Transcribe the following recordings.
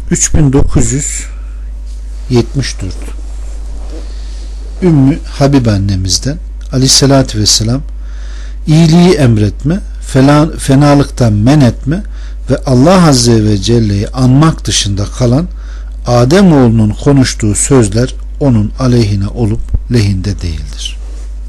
3974 Ümmü Habib annemizden Aleyhisselatü Vesselam iyiliği emretme, fenalıktan men etme ve Allah Azze ve Celle'yi anmak dışında kalan Ademoğlunun konuştuğu sözler onun aleyhine olup lehinde değildir.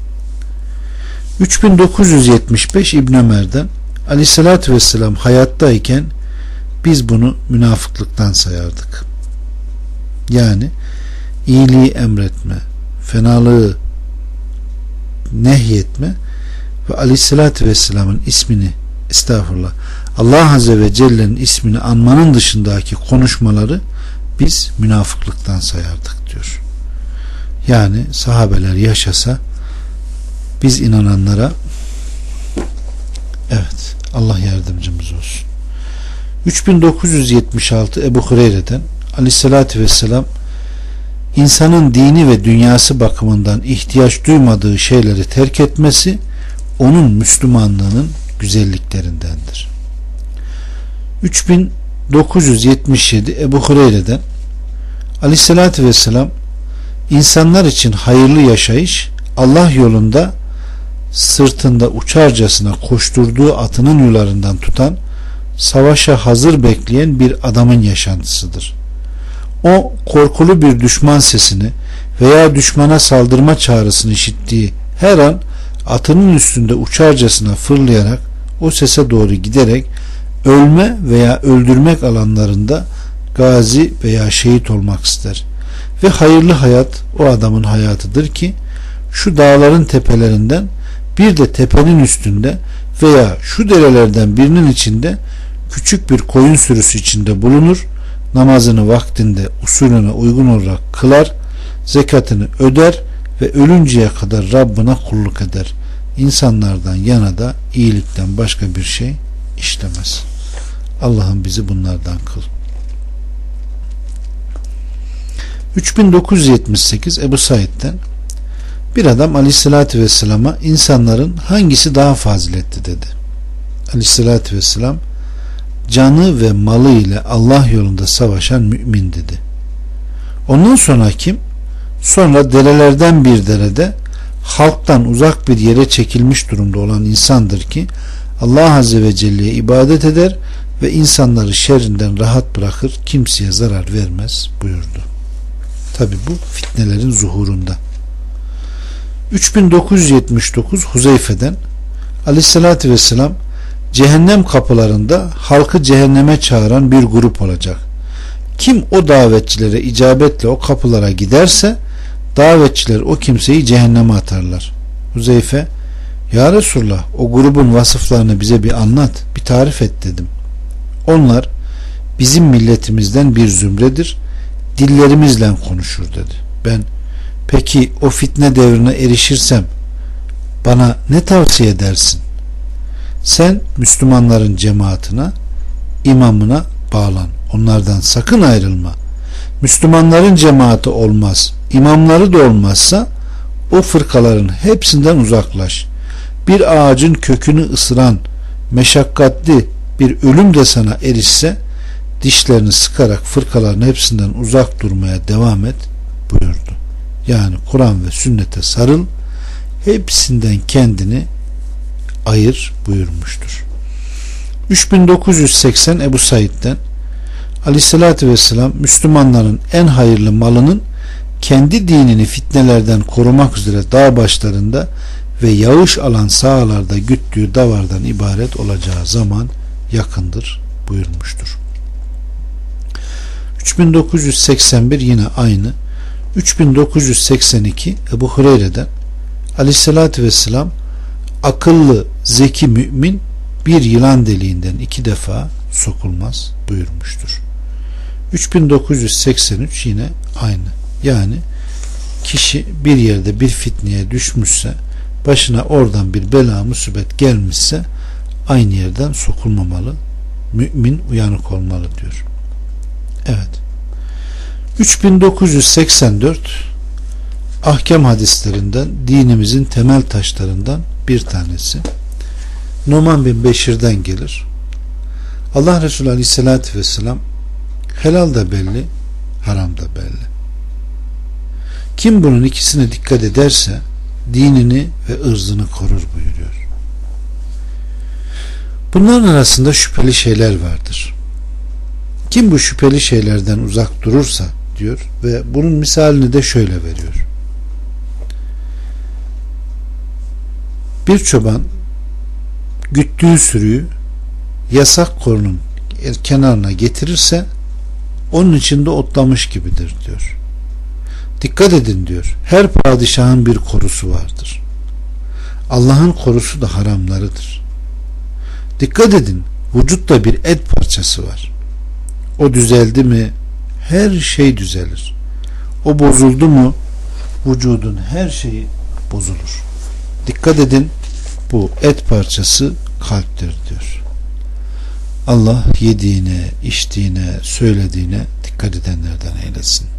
3975 İbn Ömer'den Aleyhisselatü Vesselam hayattayken biz bunu münafıklıktan sayardık. Yani iyiliği emretme, fenalığı nehyetme ve Aleyhisselatü Vesselam'ın ismini, estağfurullah, Allah Azze ve Celle'nin ismini anmanın dışındaki konuşmaları biz münafıklıktan sayardık diyor. Yani sahabeler yaşasa biz inananlara, evet, Allah yardımcımız olsun. 3976 Ebu Hureyre'den Aleyhisselatü Vesselam insanın dini ve dünyası bakımından ihtiyaç duymadığı şeyleri terk etmesi onun Müslümanlığının güzelliklerindendir. 3977 Ebu Hureyre'den Aleyhisselatü Vesselam insanlar için hayırlı yaşayış Allah yolunda sırtında uçarcasına koşturduğu atının yularından tutan, savaşa hazır bekleyen bir adamın yaşantısıdır. O korkulu bir düşman sesini veya düşmana saldırma çağrısını işittiği her an atının üstünde uçarcasına fırlayarak o sese doğru giderek ölme veya öldürmek alanlarında gazi veya şehit olmak ister. Ve hayırlı hayat o adamın hayatıdır ki şu dağların tepelerinden bir de tepenin üstünde veya şu derelerden birinin içinde küçük bir koyun sürüsü içinde bulunur, namazını vaktinde usulüne uygun olarak kılar, zekatını öder ve ölünceye kadar Rabbine kulluk eder. İnsanlardan yana da iyilikten başka bir şey işlemez. Allah'ım bizi bunlardan kıl. 3978 Ebu Said'den bir adam Aleyhisselatü Vesselam'a insanların hangisi daha faziletli dedi. Aleyhisselatü Vesselam canı ve malı ile Allah yolunda savaşan mümin dedi. Ondan sonra kim? Sonra derelerden bir derede halktan uzak bir yere çekilmiş durumda olan insandır ki Allah Azze ve Celle'ye ibadet eder ve insanları şerrinden rahat bırakır, kimseye zarar vermez buyurdu. Tabi bu fitnelerin zuhurunda. 3979 Huzeyfe'den Aleyhisselatü Vesselam cehennem kapılarında halkı cehenneme çağıran bir grup olacak. Kim o davetçilere icabetle o kapılara giderse davetçiler o kimseyi cehenneme atarlar. Huzeyfe, ya Resulullah, o grubun vasıflarını bize bir anlat, bir tarif et dedim. Onlar bizim milletimizden bir zümredir, dillerimizle konuşur dedi. Ben, peki o fitne devrine erişirsem bana ne tavsiye edersin? Sen Müslümanların cemaatine, imamına bağlan. Onlardan sakın ayrılma. Müslümanların cemaati olmaz, imamları da olmazsa o fırkaların hepsinden uzaklaş. Bir ağacın kökünü ısıran meşakkatli bir ölüm de sana erişse dişlerini sıkarak fırkaların hepsinden uzak durmaya devam et buyurdu. Yani Kur'an ve sünnete sarıl, hepsinden kendini ayır buyurmuştur. 3980 Ebu Said'den Aleyhisselatü Vesselam Müslümanların en hayırlı malının kendi dinini fitnelerden korumak üzere dağ başlarında ve yağış alan sahalarda güttüğü davardan ibaret olacağı zaman yakındır buyurmuştur. 3981 yine aynı. 3982 Ebu Hureyre'den Aleyhisselatü Vesselam akıllı, zeki mümin bir yılan deliğinden 2 defa sokulmaz buyurmuştur. 3983 yine aynı. Yani kişi bir yerde bir fitneye düşmüşse, başına oradan bir bela musibet gelmişse aynı yerden sokulmamalı. Mümin uyanık olmalı diyor. Evet. 3984 ahkam hadislerinden, dinimizin temel taşlarından bir tanesi. Numan bin Beşir'den gelir. Allah Resulü Aleyhisselatü Vesselam Helal da belli, haram da belli. Kim bunun ikisine dikkat ederse dinini ve ırzını korur buyuruyor. Bunların arasında şüpheli şeyler vardır. Kim bu şüpheli şeylerden uzak durursa diyor ve bunun misalini de şöyle veriyor. Bir çoban güttüğü sürüyü yasak korunun kenarına getirirse onun içinde otlamış gibidir diyor. Dikkat edin diyor. Her padişahın bir korusu vardır. Allah'ın korusu da haramlarıdır. Dikkat edin. Vücutta bir et parçası var. O düzeldi mi her şey düzelir. O bozuldu mu vücudun her şeyi bozulur. Dikkat edin, bu et parçası kalptir diyor. Allah yediğine, içtiğine, söylediğine dikkat edenlerden eylesin.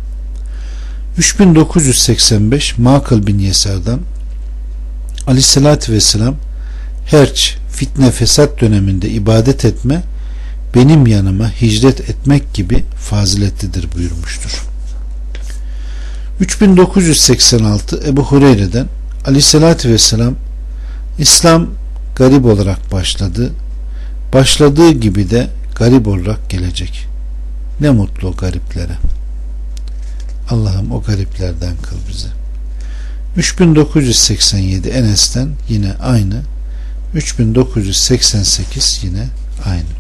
3985 Makıl bin Yesar'dan Aleyhisselatü Vesselam herç, fitne, fesat döneminde ibadet etme benim yanıma hicret etmek gibi faziletlidir buyurmuştur. 3986 Ebu Hureyre'den Aleyhisselatü Vesselam İslam garip olarak başladı. Başladığı gibi de garip olarak gelecek. Ne mutlu o gariplere. Allah'ım o gariplerden kıl bizi. 3987 Enes'ten yine aynı. 3988 yine aynı.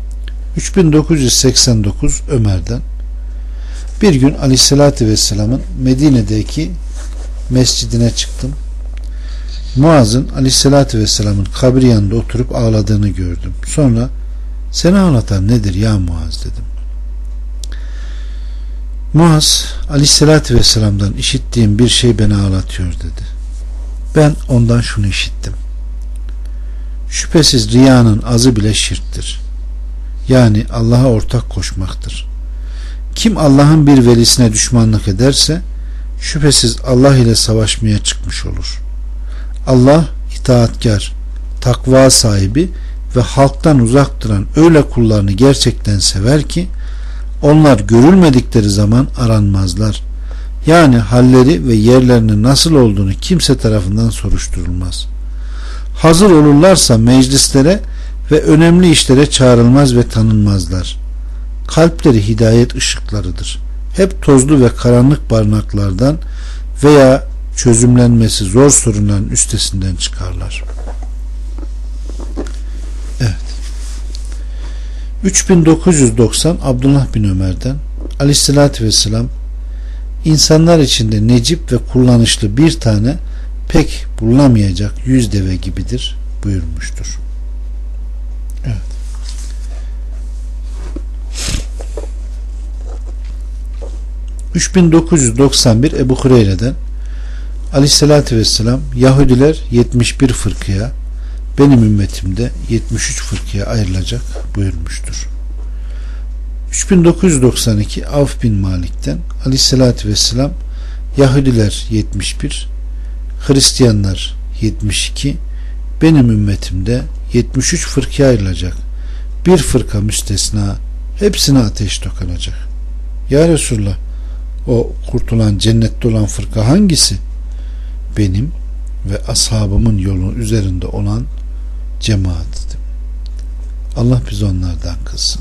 3989 Ömer'den bir gün Aleyhisselatü Vesselam'ın Medine'deki mescidine çıktım. Muaz'ın Aleyhisselatü Vesselam'ın kabri yanında oturup ağladığını gördüm. Sonra seni ağlatan nedir ya Muaz dedim. Muaz Aleyhisselatü Vesselam'dan işittiğim bir şey beni ağlatıyor dedi. Ben ondan şunu işittim. Şüphesiz riyanın azı bile şirktir. Yani Allah'a ortak koşmaktır. Kim Allah'ın bir velisine düşmanlık ederse şüphesiz Allah ile savaşmaya çıkmış olur. Allah itaatkar, takva sahibi ve halktan uzak duran öyle kullarını gerçekten sever ki onlar görülmedikleri zaman aranmazlar. Yani halleri ve yerlerinin nasıl olduğunu kimse tarafından soruşturulmaz. Hazır olurlarsa meclislere ve önemli işlere çağrılmaz ve tanınmazlar. Kalpleri hidayet ışıklarıdır. Hep tozlu ve karanlık barınaklardan veya çözümlenmesi zor sorunların üstesinden çıkarlar. Evet. 3990 Abdullah bin Ömer'den Aleyhisselatü Vesselam insanlar içinde necip ve kullanışlı bir tane pek bulunamayacak 100 deve gibidir buyurmuştur. Evet. ...3991 Ebu Hureyre'den Aleyhisselatü Vesselam Yahudiler 71 fırkaya, benim ümmetimde 73 fırkaya ayrılacak buyurmuştur. 3992 Avf bin Malik'ten Aleyhisselatü Vesselam Yahudiler 71, Hristiyanlar 72, benim ümmetimde 73 fırkaya ayrılacak. Bir fırka müstesna, hepsine ateş dokunacak. Ya Resulullah, o kurtulan, cennette olan fırka hangisi? Benim ve ashabımın yolu üzerinde olan cemaat dedim. Allah bizi onlardan kılsın.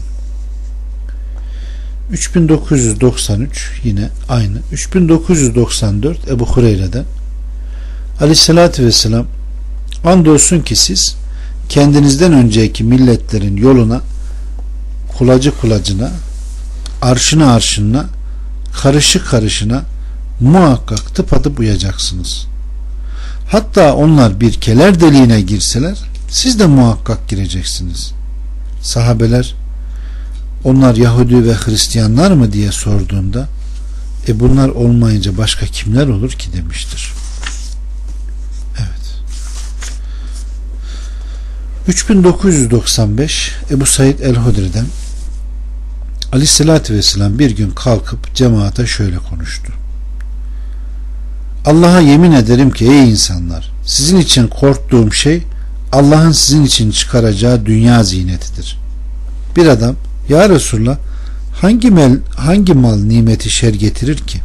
3993 yine aynı. 3994 Ebu Hureyre'den Aleyhisselatü Vesselam andolsun ki siz kendinizden önceki milletlerin yoluna, kulacı kulacına, arşına arşına, karışı karışına muhakkak tıpatıp uyacaksınız. Hatta onlar bir keler deliğine girseler siz de muhakkak gireceksiniz. Sahabeler onlar Yahudi ve Hristiyanlar mı diye sorduğunda bunlar olmayınca başka kimler olur ki demiştir. Evet. 3995 Ebu Said el-Hudri'den Aleyhisselatü Vesselam bir gün kalkıp cemaate şöyle konuştu. Allah'a yemin ederim ki ey insanlar, sizin için korktuğum şey Allah'ın sizin için çıkaracağı dünya ziynetidir. Bir adam, ya Resulullah, Hangi mal nimeti şer getirir ki?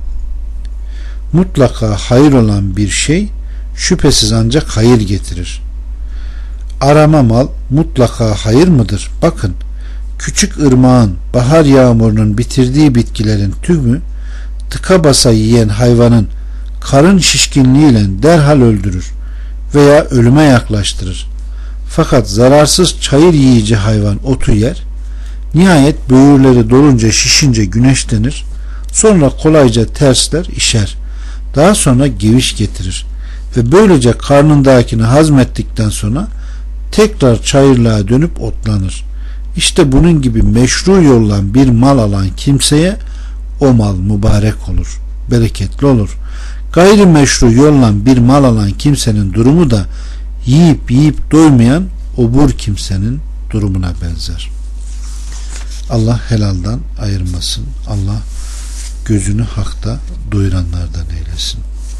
Mutlaka hayır olan bir şey şüphesiz ancak hayır getirir. Arama mal mutlaka hayır mıdır? Bakın, küçük ırmağın, bahar yağmurunun bitirdiği bitkilerin tümü tıka basa yiyen hayvanın karın şişkinliğiyle derhal öldürür veya ölüme yaklaştırır. Fakat zararsız çayır yiyici hayvan otu yer, nihayet böğürleri dolunca şişince güneşlenir, sonra kolayca tersler, işer, daha sonra geviş getirir ve böylece karnındakini hazmettikten sonra tekrar çayırlığa dönüp otlanır. İşte bunun gibi meşru yoldan bir mal alan kimseye o mal mübarek olur, bereketli olur. Gayrimeşru yolla bir mal alan kimsenin durumu da yiyip doymayan obur kimsenin durumuna benzer. Allah helaldan ayırmasın. Allah gözünü hakta doyuranlardan eylesin.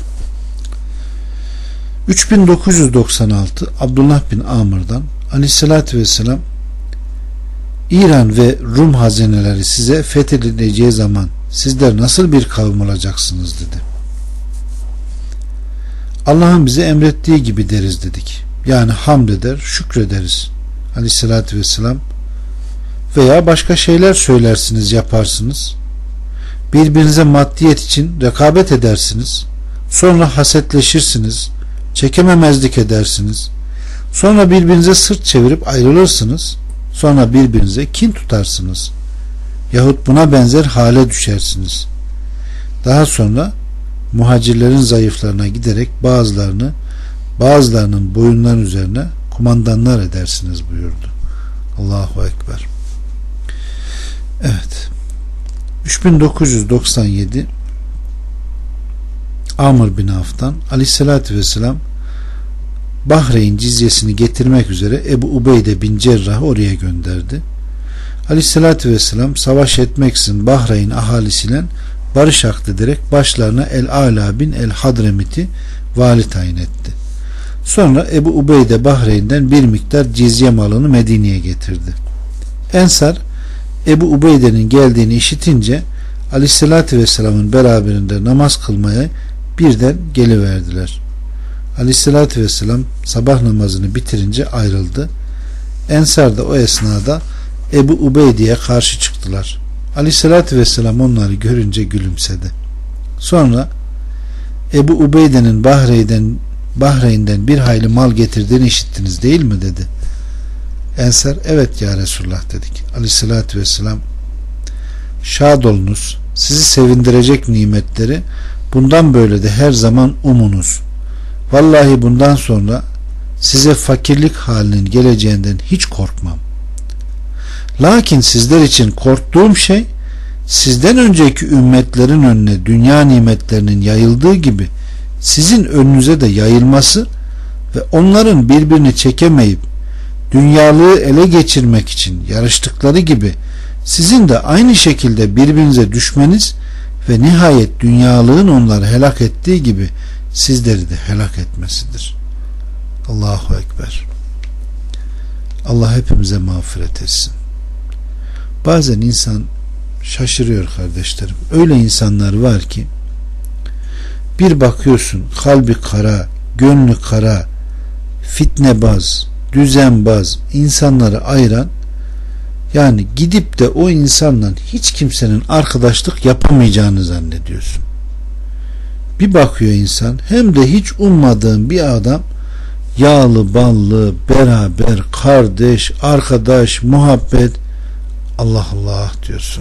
3996 Abdullah bin Amr'dan Aleyhisselatü Vesselam, İran ve Rum hazineleri size fethedileceği zaman sizler nasıl bir kavim olacaksınız dedi. Allah'ın bize emrettiği gibi deriz dedik. Yani hamd eder, şükrederiz. Aleyhissalatü vesselam, veya başka şeyler söylersiniz, yaparsınız. Birbirinize maddiyet için rekabet edersiniz. Sonra hasetleşirsiniz. Çekememezlik edersiniz. Sonra birbirinize sırt çevirip ayrılırsınız. Sonra birbirinize kin tutarsınız. Yahut buna benzer hale düşersiniz. Daha sonra muhacirlerin zayıflarına giderek bazılarının boyunların üzerine kumandanlar edersiniz buyurdu. Allahu Ekber. Evet. 3997 Amr bin Avf'tan Aleyhisselatü Vesselam Bahreyn cizyesini getirmek üzere Ebu Ubeyde bin Cerrah'ı oraya gönderdi. Aleyhisselatü Vesselam savaş etmeksizin Bahreyn ahalisiyle barış akdederek başlarına El-Ala bin El-Hadremit'i vali tayin etti. Sonra Ebu Ubeyde Bahreyn'den bir miktar cizye malını Medine'ye getirdi. Ensar Ebu Ubeyde'nin geldiğini işitince Aleyhisselatü Vesselam'ın beraberinde namaz kılmaya birden geliverdiler. Aleyhisselatü Vesselam sabah namazını bitirince ayrıldı. Ensar da o esnada Ebu Ubeyde'ye karşı çıktılar. Aleyhisselatü Vesselam onları görünce gülümsedi. Sonra Ebu Ubeyde'nin Bahreyn'den bir hayli mal getirdiğini işittiniz değil mi dedi. Ensar evet ya Resulullah dedik. Aleyhisselatü Vesselam şad olunuz, sizi sevindirecek nimetleri bundan böyle de her zaman umunuz. Vallahi bundan sonra size fakirlik halinin geleceğinden hiç korkmam. Lakin sizler için korktuğum şey sizden önceki ümmetlerin önüne dünya nimetlerinin yayıldığı gibi sizin önünüze de yayılması ve onların birbirini çekemeyip dünyalığı ele geçirmek için yarıştıkları gibi sizin de aynı şekilde birbirinize düşmeniz ve nihayet dünyalığın onları helak ettiği gibi sizleri de helak etmesidir. Allahu Ekber. Allah hepimize mağfiret etsin. Bazen insan şaşırıyor kardeşlerim. Öyle insanlar var ki bir bakıyorsun kalbi kara, gönlü kara, fitnebaz, düzenbaz, insanları ayıran, yani gidip de o insanla hiç kimsenin arkadaşlık yapamayacağını zannediyorsun. Bir bakıyor insan, hem de hiç ummadığın bir adam, yağlı ballı, beraber, kardeş, arkadaş, muhabbet, Allah Allah diyorsun.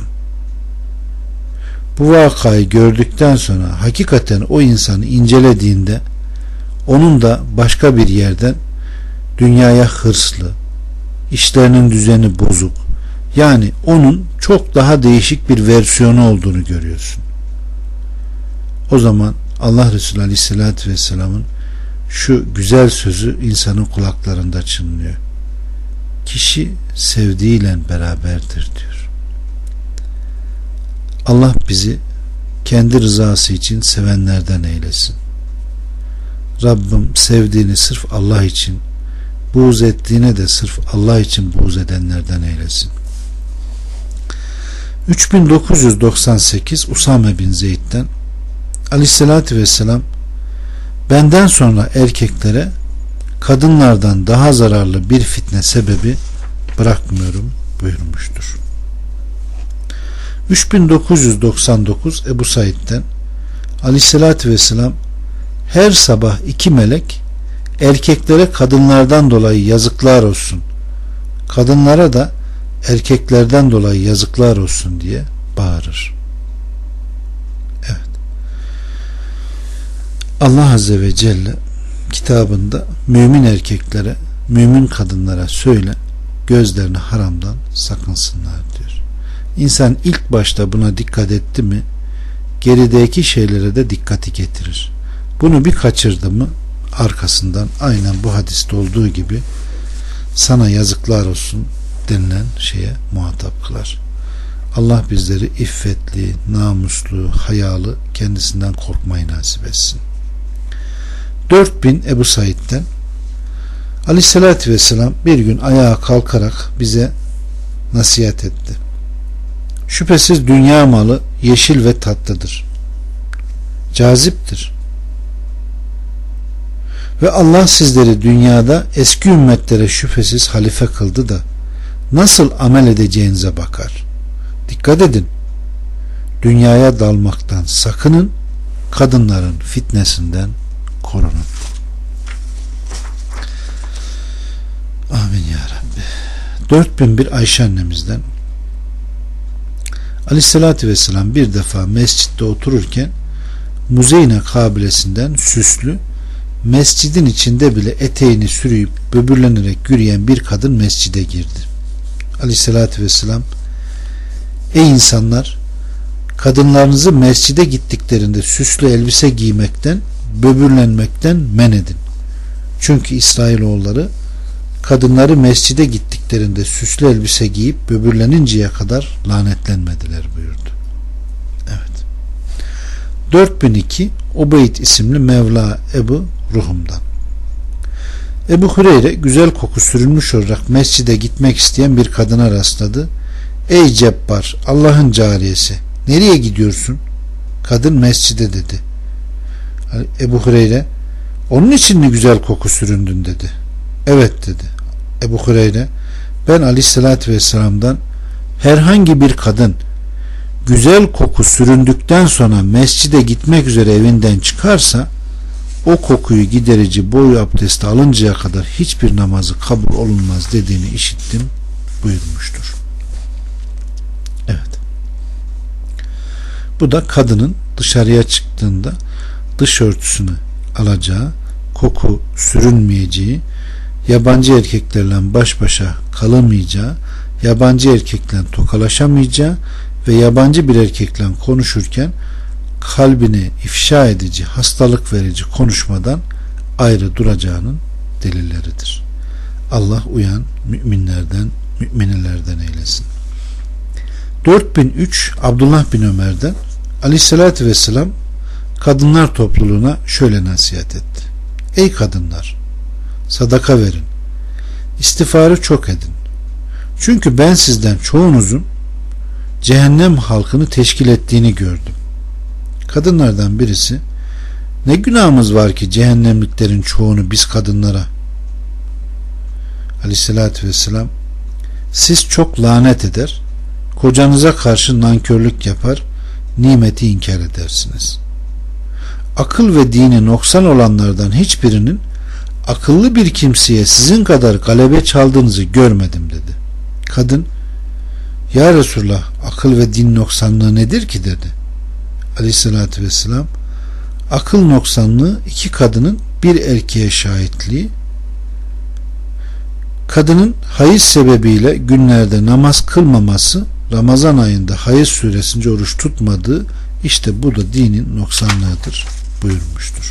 Bu vakayı gördükten sonra hakikaten o insanı incelediğinde onun da başka bir yerden dünyaya hırslı, işlerinin düzeni bozuk, yani onun çok daha değişik bir versiyonu olduğunu görüyorsun. O zaman Allah Resulü Aleyhisselatü Vesselam'ın şu güzel sözü insanın kulaklarında çınlıyor. Kişi sevdiğiyle beraberdir diyor. Allah bizi kendi rızası için sevenlerden eylesin. Rabbim sevdiğini sırf Allah için, buğz ettiğine de sırf Allah için buğz edenlerden eylesin. 3998 Usame bin Zeyd'den Aleyhisselatü Vesselam benden sonra erkeklere kadınlardan daha zararlı bir fitne sebebi bırakmıyorum buyurmuştur. 3999 Ebu Said'den Aleyhisselatü Vesselam her sabah iki melek erkeklere kadınlardan dolayı yazıklar olsun, kadınlara da erkeklerden dolayı yazıklar olsun diye bağırır. Evet. Allah Azze ve Celle kitabında mümin erkeklere, mümin kadınlara söyle, gözlerini haramdan sakınsınlar diyor. İnsan ilk başta buna dikkat etti mi, gerideki şeylere de dikkati getirir. Bunu bir kaçırdı mı, arkasından aynen bu hadiste olduğu gibi sana yazıklar olsun denilen şeye muhatap kılar. Allah bizleri iffetli, namuslu, hayalı, kendisinden korkmayı nasip etsin. 4000 Ebu Said'den Aleyhisselatü Vesselam bir gün ayağa kalkarak bize nasihat etti. Şüphesiz dünya malı yeşil ve tatlıdır. Caziptir. Ve Allah sizleri dünyada eski ümmetlere şüphesiz halife kıldı da nasıl amel edeceğinize bakar. Dikkat edin. Dünyaya dalmaktan sakının, kadınların fitnesinden korunun. Amin ya Rabbi. 4001 Ayşe annemizden Aleyhisselatü Vesselam bir defa mescitte otururken Muzeyne kabilesinden süslü, mescidin içinde bile eteğini sürüyüp böbürlenerek yürüyen bir kadın mescide girdi. Aleyhissalatü vesselam, ey insanlar, kadınlarınızı mescide gittiklerinde süslü elbise giymekten, böbürlenmekten men edin. Çünkü İsrailoğulları kadınları mescide gittiklerinde süslü elbise giyip böbürleninceye kadar lanetlenmediler buyurdu. Evet. 4002 Ubeyd isimli Mevla Ebu Ruhum'dan. Ebu Hureyre güzel koku sürülmüş olarak mescide gitmek isteyen bir kadına rastladı. Ey cebbar, Allah'ın cariyesi, nereye gidiyorsun? Kadın mescide dedi. Ebu Hureyre, onun için mi güzel koku süründün dedi. Evet dedi. Ebu Hureyre, ben Aleyhisselatü Vesselam'dan herhangi bir kadın güzel koku süründükten sonra mescide gitmek üzere evinden çıkarsa o kokuyu giderici boyu abdesti alıncaya kadar hiçbir namazı kabul olunmaz dediğini işittim buyurmuştur. Evet. Bu da kadının dışarıya çıktığında dış örtüsünü alacağı, koku sürünmeyeceği, yabancı erkeklerle baş başa kalamayacağı, yabancı erkekle tokalaşamayacağı ve yabancı bir erkekle konuşurken kalbini ifşa edici, hastalık verici konuşmadan ayrı duracağının delilleridir. Allah uyan müminlerden, müminelerden eylesin. 4003 Abdullah bin Ömer'den Aleyhisselatü Vesselam kadınlar topluluğuna şöyle nasihat etti. Ey kadınlar, sadaka verin, istiğfarı çok edin. Çünkü ben sizden çoğunuzun cehennem halkını teşkil ettiğini gördüm. Kadınlardan birisi, ne günahımız var ki cehennemliklerin çoğunu biz kadınlara? Aleyhissalatü vesselam, siz çok lanet eder, kocanıza karşı nankörlük yapar, nimeti inkar edersiniz. Akıl ve dini noksan olanlardan hiçbirinin akıllı bir kimseye sizin kadar galebe çaldığınızı görmedim dedi. Kadın, ya Resulullah, akıl ve din noksanlığı nedir ki dedi. Aleyhissalatü vesselam, akıl noksanlığı iki kadının bir erkeğe şahitliği, kadının hayız sebebiyle günlerde namaz kılmaması, Ramazan ayında hayız süresince oruç tutmadığı, işte bu da dinin noksanlığıdır buyurmuştur.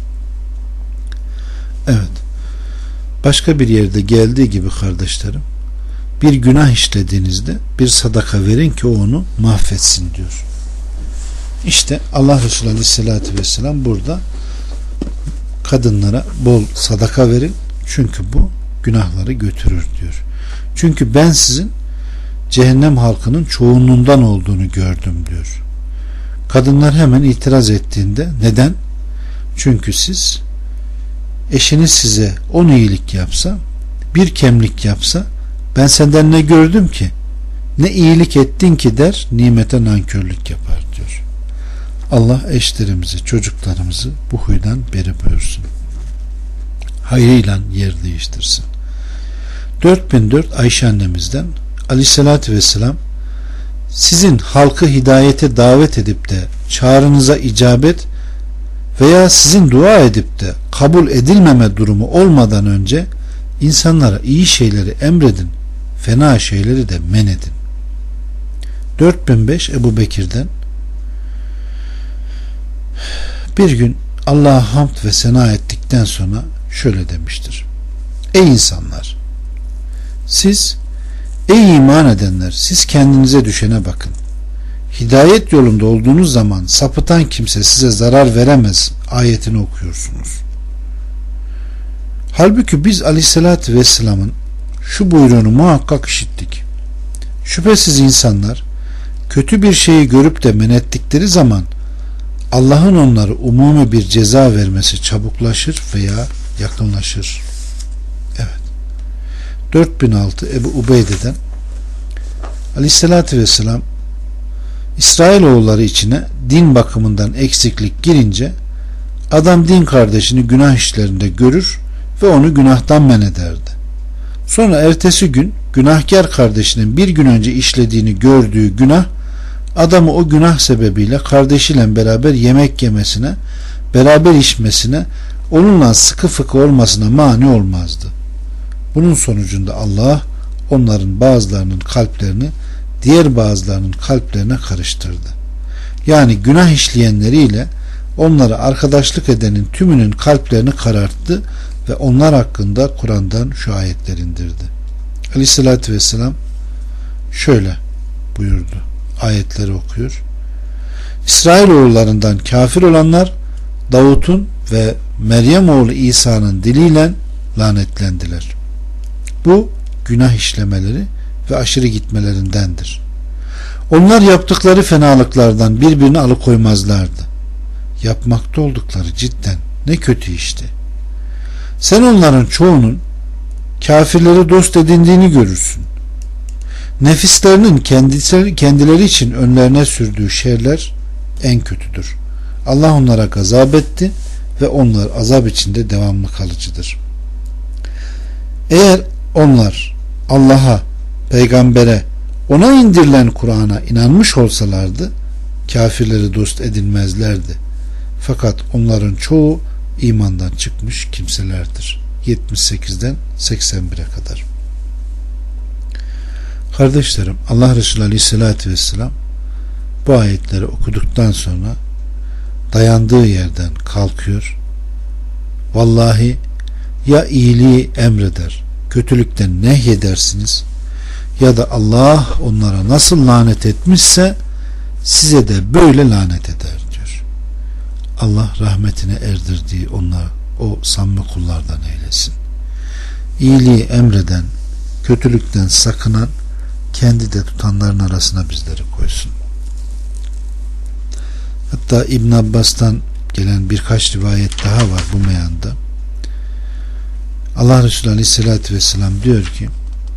Evet, başka bir yerde geldiği gibi kardeşlerim, bir günah işlediğinizde bir sadaka verin ki o onu mahvetsin diyor. İşte Allah Resulü Aleyhisselatü Vesselam burada kadınlara bol sadaka verin çünkü bu günahları götürür diyor. Çünkü ben sizin cehennem halkının çoğunluğundan olduğunu gördüm diyor. Kadınlar hemen itiraz ettiğinde neden? Çünkü siz, eşiniz size 10 iyilik yapsa, bir kemlik yapsa, ben senden ne gördüm ki, ne iyilik ettin ki der, nimete nankörlük yapar diyor. Allah eşlerimizi, çocuklarımızı bu huydan beri buyursun. Hayrıyla yer değiştirsin. 4004 Ayşe annemizden Aleyhisselatü Vesselam, sizin halkı hidayete davet edip de çağrınıza icabet veya sizin dua edip de kabul edilmeme durumu olmadan önce insanlara iyi şeyleri emredin, fena şeyleri de men edin. 4005 Ebu Bekir'den, bir gün Allah'a hamd ve sena ettikten sonra şöyle demiştir: ey insanlar, ey iman edenler, siz kendinize düşene bakın. Hidayet yolunda olduğunuz zaman sapıtan kimse size zarar veremez ayetini okuyorsunuz. Halbuki biz Aleyhisselatü Vesselam'ın şu buyruğunu muhakkak işittik. Şüphesiz insanlar kötü bir şeyi görüp de men ettikleri zaman Allah'ın onları umumi bir ceza vermesi çabuklaşır veya yakınlaşır. Evet. 4006 Ebu Ubeyde'den, Aleyhisselatü Vesselam, İsrailoğulları içine din bakımından eksiklik girince adam din kardeşini günah işlerinde görür ve onu günahtan men ederdi. Sonra ertesi gün günahkar kardeşinin bir gün önce işlediğini gördüğü günah adamı o günah sebebiyle kardeşiyle beraber yemek yemesine, beraber içmesine, onunla sıkı fıkı olmasına mani olmazdı. Bunun sonucunda Allah onların bazılarının kalplerini diğer bazılarının kalplerine karıştırdı. Yani günah işleyenleriyle onlara arkadaşlık edenin tümünün kalplerini kararttı ve onlar hakkında Kur'an'dan şu ayetler indirdi. Aleyhissalatü vesselam şöyle buyurdu. Ayetleri okuyor. İsrailoğullarından kafir olanlar Davut'un ve Meryem oğlu İsa'nın diliyle lanetlendiler. Bu günah işlemeleri ve aşırı gitmelerindendir. Onlar yaptıkları fenalıklardan birbirini alıkoymazlardı. Yapmakta oldukları cidden ne kötü işti. Sen onların çoğunun kafirleri dost edindiğini görürsün. Nefislerinin kendileri için önlerine sürdüğü şeyler en kötüdür. Allah onlara gazap etti ve onlar azap içinde devamlı kalıcıdır. Eğer onlar Allah'a, peygambere, ona indirilen Kur'an'a inanmış olsalardı kafirleri dost edinmezlerdi. Fakat onların çoğu imandan çıkmış kimselerdir. 78'den 81'e kadar. Kardeşlerim, Allah Resulü Aleyhisselatü Vesselam bu ayetleri okuduktan sonra dayandığı yerden kalkıyor. Vallahi ya iyiliği emreder, kötülükten nehyedersiniz ya da Allah onlara nasıl lanet etmişse size de böyle lanet eder diyor. Allah rahmetine erdirdiği onları o samimi kullardan eylesin. İyiliği emreden, kötülükten sakınan, kendi de tutanların arasına bizleri koysun. Hatta İbn Abbas'tan gelen birkaç rivayet daha var bu meyanda. Allah Resulü Aleyhisselatü Vesselam diyor ki,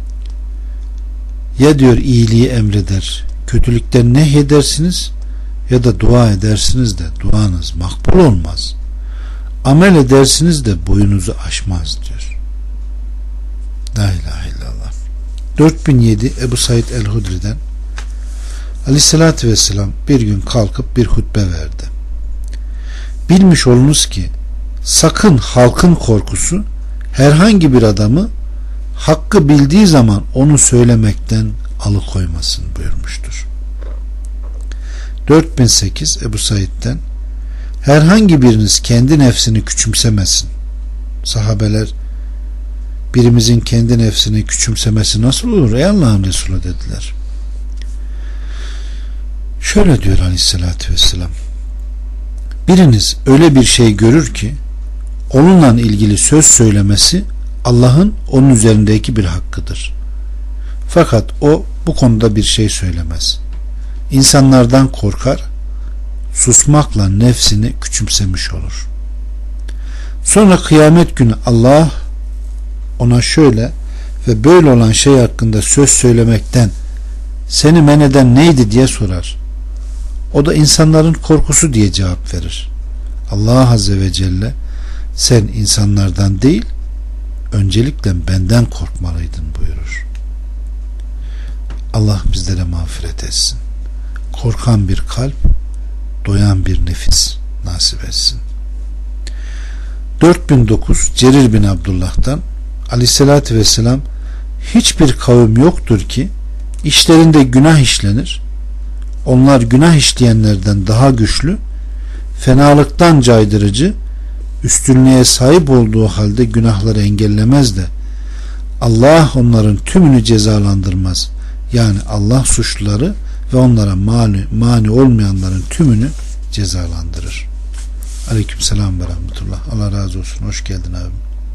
ya diyor iyiliği emreder, kötülükten nehyedersiniz ya da dua edersiniz de duanız makbul olmaz. Amel edersiniz de boyunuzu aşmaz diyor. La ilahe illallah. 4007 Ebu Said el-Hudri'den, Aleyhisselatü Vesselam bir gün kalkıp bir hutbe verdi. Bilmiş olunuz ki sakın halkın korkusu herhangi bir adamı hakkı bildiği zaman onu söylemekten alıkoymasın buyurmuştur. 4008 Ebu Said'den, herhangi biriniz kendi nefsini küçümsemesin. Sahabeler, birimizin kendi nefsini küçümsemesi nasıl olur ey Allah'ın Resulü dediler. Şöyle diyor Aleyhisselatü Vesselam, biriniz öyle bir şey görür ki onunla ilgili söz söylemesi Allah'ın onun üzerindeki bir hakkıdır. Fakat o bu konuda bir şey söylemez. İnsanlardan korkar, susmakla nefsini küçümsemiş olur. Sonra kıyamet günü Allah ona şöyle ve böyle olan şey hakkında söz söylemekten seni men eden neydi diye sorar. O da insanların korkusu diye cevap verir. Allah Azze ve Celle sen insanlardan değil, öncelikle benden korkmalıydın buyurur. Allah bizlere mağfiret etsin. Korkan bir kalp, doyan bir nefis nasip etsin. 4009 Cerir bin Abdullah'tan Aleyhisselatü Vesselam hiçbir kavim yoktur ki işlerinde günah işlenir. Onlar günah işleyenlerden daha güçlü, fenalıktan caydırıcı, üstünlüğe sahip olduğu halde günahları engellemez de Allah onların tümünü cezalandırmaz. Yani Allah suçluları ve onlara mani olmayanların tümünü cezalandırır. Aleykümselam ve rahmetullah. Allah razı olsun. Hoş geldin abi.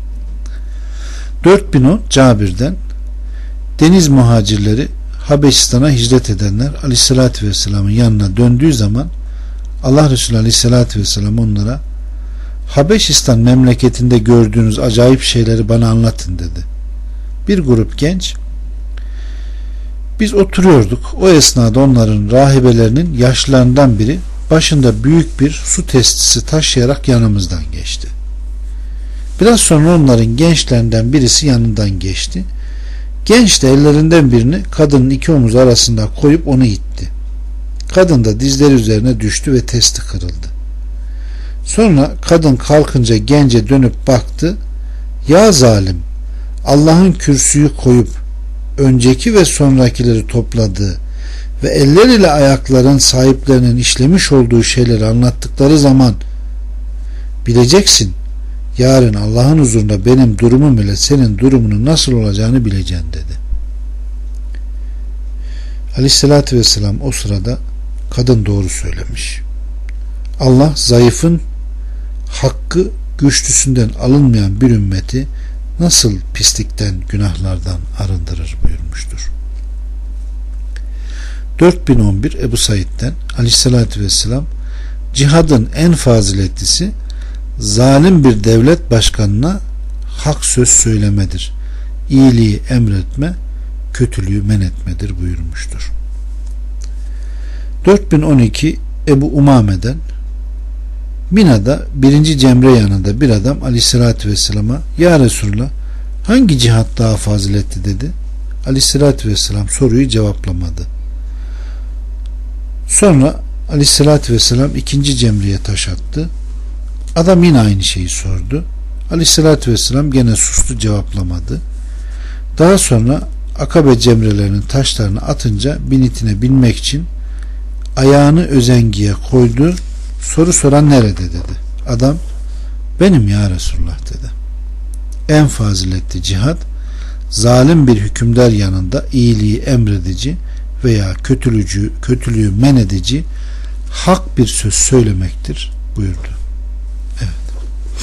4010 Cabir'den deniz muhacirleri Habeşistan'a hicret edenler Aleyhisselatü Vesselam'ın yanına döndüğü zaman Allah Resulü Aleyhisselatü Vesselam onlara Habeşistan memleketinde gördüğünüz acayip şeyleri bana anlatın dedi. Bir grup genç biz oturuyorduk. O esnada onların rahibelerinin yaşlılarından biri başında büyük bir su testisi taşıyarak yanımızdan geçti. Biraz sonra onların gençlerinden birisi yanından geçti. Genç de ellerinden birini kadının iki omuz arasında koyup onu itti. Kadın da dizleri üzerine düştü ve testi kırıldı. Sonra kadın kalkınca gence dönüp baktı. Ya zalim, Allah'ın kürsüyü koyup önceki ve sonrakileri topladığı ve eller ile ayakların sahiplerinin işlemiş olduğu şeyleri anlattıkları zaman bileceksin, yarın Allah'ın huzurunda benim durumum ile senin durumunun nasıl olacağını bileceksin dedi. Aleyhissalatü vesselam o sırada kadın doğru söylemiş. Allah zayıfın hakkı güçlüsünden alınmayan bir ümmeti nasıl pislikten, günahlardan arındırır buyurmuştur. 4011 Ebu Said'den Aleyhissalatü vesselam cihadın en faziletlisi zalim bir devlet başkanına hak söz söylemedir. İyiliği emretme, kötülüğü men etmedir buyurmuştur. 4012 Ebu Umame'den Mina'da 1. Cemre yanında bir adam Aleyhisselatü Vesselam'a ya Resulullah hangi cihat daha faziletli dedi. Aleyhisselatü Vesselam soruyu cevaplamadı. Sonra Aleyhisselatü Vesselam 2. Cemre'ye taş attı. Adam yine aynı şeyi sordu. Aleyhisselatü Vesselam gene sustu, cevaplamadı. Daha sonra Akabe cemrelerinin taşlarını atınca binitine binmek için ayağını özengiye koydu. Soru soran nerede dedi. Adam benim ya Resulullah dedi. En faziletli cihat zalim bir hükümdar yanında iyiliği emredici veya kötülüğü men edici hak bir söz söylemektir buyurdu. Evet.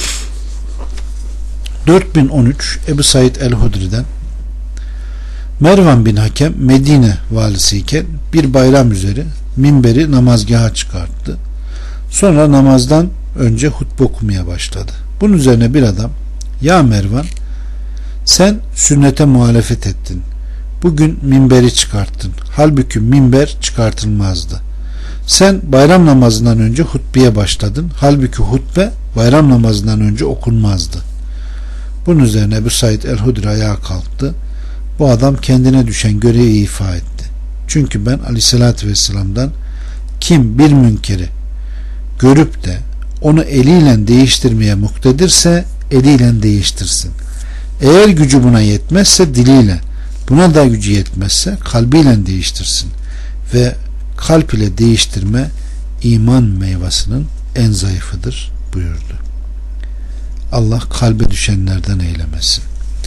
4013 Ebu Said el-Hudri'den Mervan bin Hakem Medine valisiyken bir bayram üzeri minberi namazgaha çıkarttı. Sonra namazdan önce hutbe okumaya başladı. Bunun üzerine bir adam ya Mervan sen sünnete muhalefet ettin. Bugün minberi çıkarttın. Halbuki minber çıkartılmazdı. Sen bayram namazından önce hutbeye başladın. Halbuki hutbe bayram namazından önce okunmazdı. Bunun üzerine Ebu Said el-Hudri ayağa kalktı. Bu adam kendine düşen görevi ifa etti. Çünkü ben Aleyhisselatü Vesselam'dan kim bir münkeri görüp de onu eliyle değiştirmeye muktedirse eliyle değiştirsin. Eğer gücü buna yetmezse diliyle, buna da gücü yetmezse kalbiyle değiştirsin. Ve kalp ile değiştirme iman meyvasının en zayıfıdır buyurdu. Allah kalbe düşenlerden eylemesin.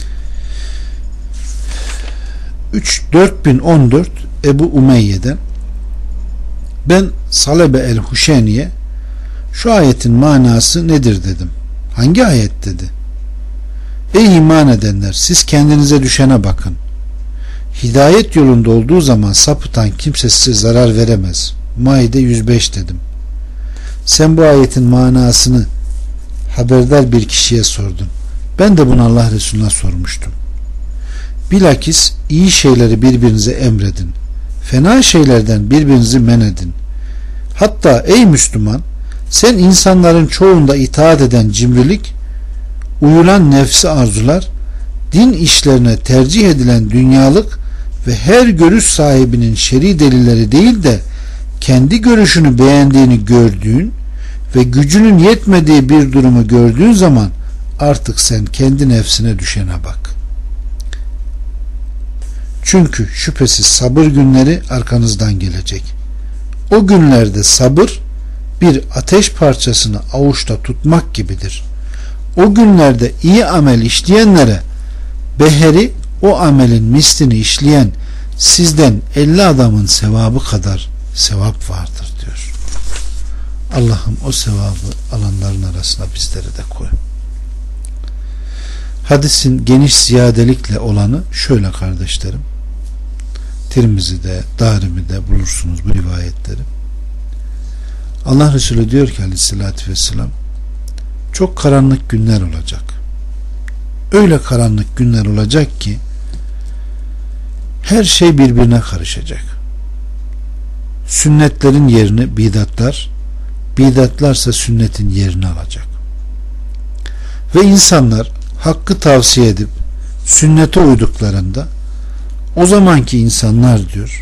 4014 Ebu Umeyye'den ben Salebe el-Huşeni'ye şu ayetin manası nedir dedim. Hangi ayet dedi. Ey iman edenler siz kendinize düşene bakın. Hidayet yolunda olduğu zaman sapıtan kimse size zarar veremez. Maide 105 dedim. Sen bu ayetin manasını haberdar bir kişiye sordun. Ben de bunu Allah Resulü'ne sormuştum. Bilakis iyi şeyleri birbirinize emredin. Fena şeylerden birbirinizi men edin. Hatta ey Müslüman, sen insanların çoğunda itaat eden cimrilik, uyulan nefsi arzular, din işlerine tercih edilen dünyalık ve her görüş sahibinin şer'i delilleri değil de kendi görüşünü beğendiğini gördüğün ve gücünün yetmediği bir durumu gördüğün zaman artık sen kendi nefsine düşene bak. Çünkü şüphesiz sabır günleri arkanızdan gelecek. O günlerde sabır bir ateş parçasını avuçta tutmak gibidir. O günlerde iyi amel işleyenlere beheri o amelin mislini işleyen sizden 50 adamın sevabı kadar sevap vardır diyor. Allah'ım o sevabı alanların arasına bizleri de koy. Hadisin geniş ziyadelikle olanı şöyle kardeşlerim. Tirmizi'de, Darimi'de bulursunuz bu rivayetleri. Allah Resulü diyor ki aleyhissalatü vesselam, çok karanlık günler olacak. Öyle karanlık günler olacak ki her şey birbirine karışacak. Sünnetlerin yerini bidatlar, bidatlarsa sünnetin yerini alacak. Ve insanlar hakkı tavsiye edip sünnete uyduklarında o zamanki insanlar diyor,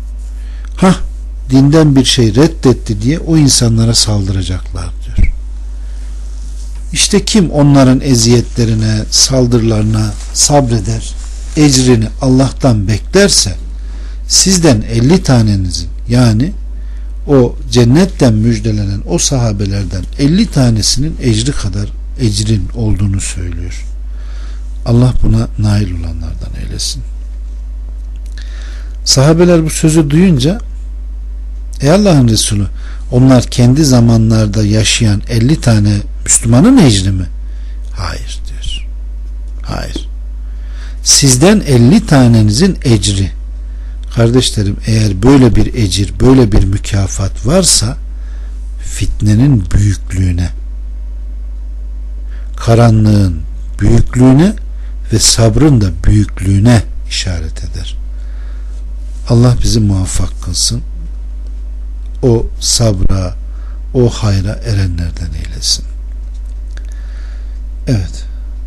dinden bir şey reddetti diye o insanlara saldıracaklar diyor. İşte kim onların eziyetlerine, saldırılarına sabreder, ecrini Allah'tan beklerse sizden 50 tanenizin, yani o cennetten müjdelenen o sahabelerden 50 tanesinin ecri kadar ecrin olduğunu söylüyor. Allah buna nail olanlardan eylesin. Sahabeler bu sözü duyunca, ey Allah'ın Resulü, onlar kendi zamanlarda yaşayan 50 tane Müslümanın ecri mi? Hayır diyor. Hayır. Sizden 50 tanenizin ecri. Kardeşlerim, eğer böyle bir ecir, böyle bir mükafat varsa fitnenin büyüklüğüne, karanlığın büyüklüğüne ve sabrın da büyüklüğüne işaret eder. Allah bizi muvaffak kılsın. O sabra, o hayra erenlerden eylesin. Evet.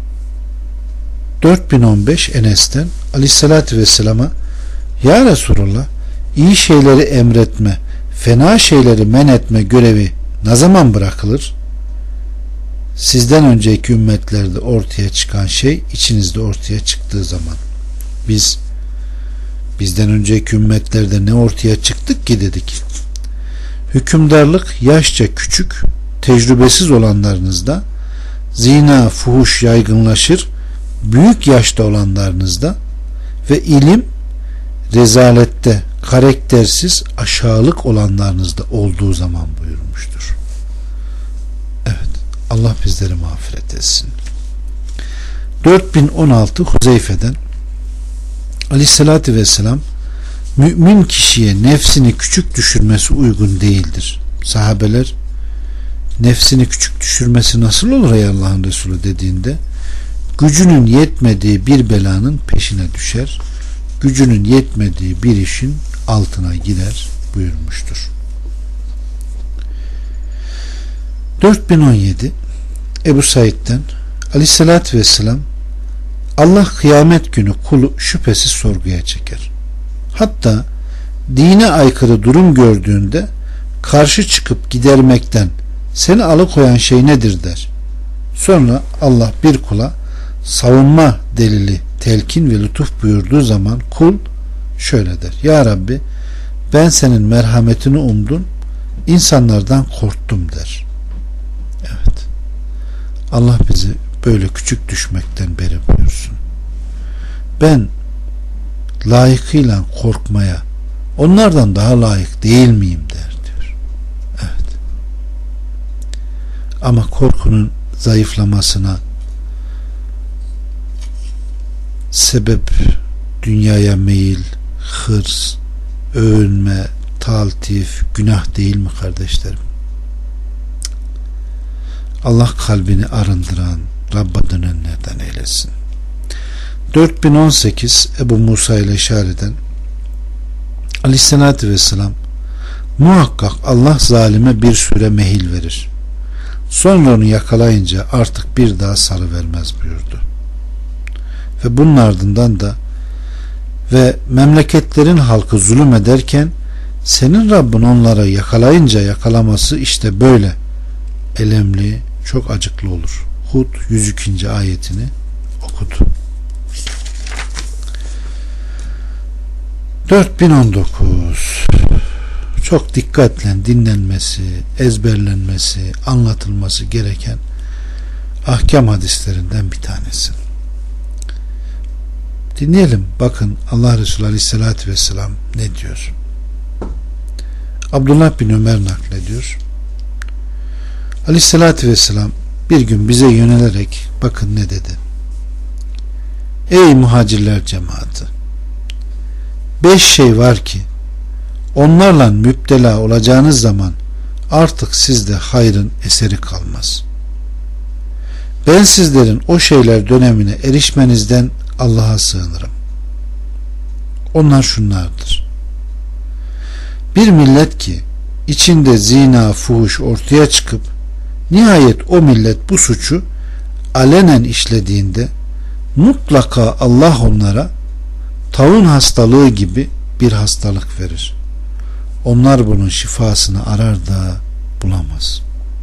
4015 Enes'ten aleyhissalatü vesselama, ya Resulullah, iyi şeyleri emretme, fena şeyleri men etme görevi ne zaman bırakılır? Sizden önceki ümmetlerde ortaya çıkan şey içinizde ortaya çıktığı zaman. Bizden önceki ümmetlerde ne ortaya çıktık ki dedik. Hükümdarlık yaşça küçük, tecrübesiz olanlarınızda, zina, fuhuş yaygınlaşır, büyük yaşta olanlarınızda ve ilim rezalette, karaktersiz, aşağılık olanlarınızda olduğu zaman buyurmuştur. Evet, Allah bizleri mağfiret etsin. 4016 Huzeyfe'den aleyhissalatü vesselam, mümin kişiye nefsini küçük düşürmesi uygun değildir. Sahabeler, nefsini küçük düşürmesi nasıl olur ey Allah'ın Resulü dediğinde, gücünün yetmediği bir belanın peşine düşer, gücünün yetmediği bir işin altına girer buyurmuştur. 4017 Ebu Said'den aleyhissalatü vesselam, Allah kıyamet günü kulu şüphesiz sorguya çeker. Hatta dine aykırı durum gördüğünde karşı çıkıp gidermekten seni alıkoyan şey nedir der. Sonra Allah bir kula savunma delili, telkin ve lütuf buyurduğu zaman kul şöyle der: ya Rabbi, ben senin merhametini umdum, insanlardan korktum der. Evet, Allah bizi böyle küçük düşmekten beri buyursun. Ben layıkıyla korkmaya onlardan daha layık değil miyim der diyor. Evet. Ama korkunun zayıflamasına sebep dünyaya meyil, hırs, övünme, taltif, günah değil mi kardeşlerim? Allah kalbini arındıran, Rabb'a dönenlerden eylesin. 4018 Ebu Musa ile işareten Aleyhisselatü Vesselam, muhakkak Allah zalime bir süre mehil verir. Sonra onu yakalayınca artık bir daha salıvermez buyurdu. Ve bunun ardından da ve memleketlerin halkı zulüm ederken senin Rabbin onları yakalayınca yakalaması işte böyle elemli, çok acıklı olur. Hud 102. ayetini okudu. 4019 çok dikkatle dinlenmesi, ezberlenmesi, anlatılması gereken ahkam hadislerinden bir tanesi. Dinleyelim. Bakın Allah Resulü Aleyhisselatü Vesselam ne diyor? Abdullah bin Ömer naklediyor. Aleyhisselatü Vesselam bir gün bize yönelerek bakın ne dedi? Ey muhacirler cemaati! 5 şey var ki onlarla müptela olacağınız zaman artık sizde hayrın eseri kalmaz. Ben sizlerin o şeyler dönemine erişmenizden Allah'a sığınırım. Onlar şunlardır. Bir millet ki içinde zina, fuhuş ortaya çıkıp nihayet o millet bu suçu alenen işlediğinde mutlaka Allah onlara taun hastalığı gibi bir hastalık verir. Onlar bunun şifasını arar da bulamaz.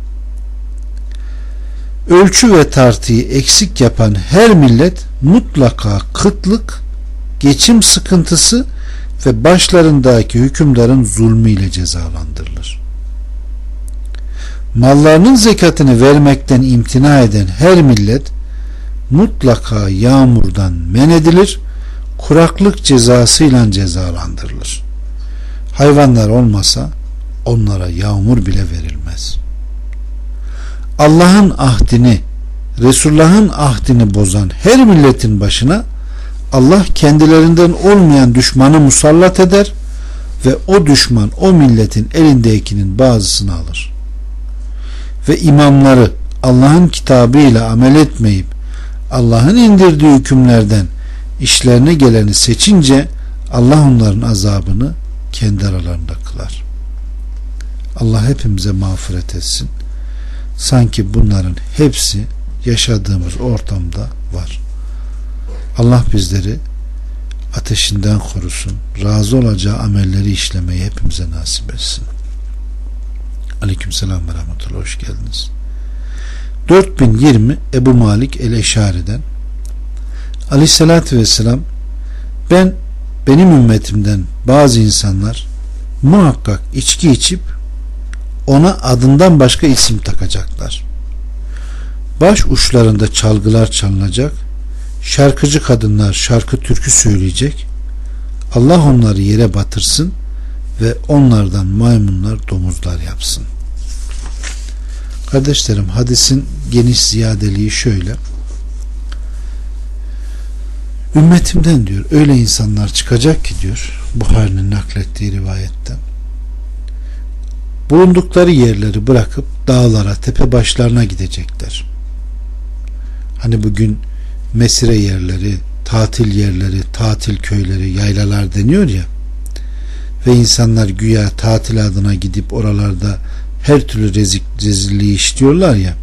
Ölçü ve tartıyı eksik yapan her millet mutlaka kıtlık, geçim sıkıntısı ve başlarındaki hükümdarın zulmüyle cezalandırılır. Mallarının zekatını vermekten imtina eden her millet mutlaka yağmurdan men edilir, kuraklık cezasıyla cezalandırılır. Hayvanlar olmasa onlara yağmur bile verilmez. Allah'ın ahdini, Resulullah'ın ahdini bozan her milletin başına Allah kendilerinden olmayan düşmanı musallat eder ve o düşman o milletin elindekinin bazısını alır. Ve imamları Allah'ın kitabıyla amel etmeyip Allah'ın indirdiği hükümlerden işlerine geleni seçince Allah onların azabını kendi aralarında kılar. Allah hepimize mağfiret etsin. Sanki bunların hepsi yaşadığımız ortamda var. Allah bizleri ateşinden korusun. Razı olacağı amelleri işlemeyi hepimize nasip etsin. Aleykümselam ve rahmetullah. Hoş geldiniz. 4020 Ebu Malik el-Eşari'den Aleyhisselatü Vesselam, benim ümmetimden bazı insanlar muhakkak içki içip ona adından başka isim takacaklar. Baş uçlarında çalgılar çalınacak, şarkıcı kadınlar şarkı türkü söyleyecek. Allah onları yere batırsın ve onlardan maymunlar domuzlar yapsın. Kardeşlerim, hadisin geniş ziyadeliği şöyle: ümmetimden diyor öyle insanlar çıkacak ki diyor, Buhari'nin naklettiği rivayette, bulundukları yerleri bırakıp dağlara, tepe başlarına gidecekler. Hani bugün mesire yerleri, tatil yerleri, tatil köyleri, yaylalar deniyor ya, ve insanlar güya tatil adına gidip oralarda her türlü rezilliği işliyorlar ya,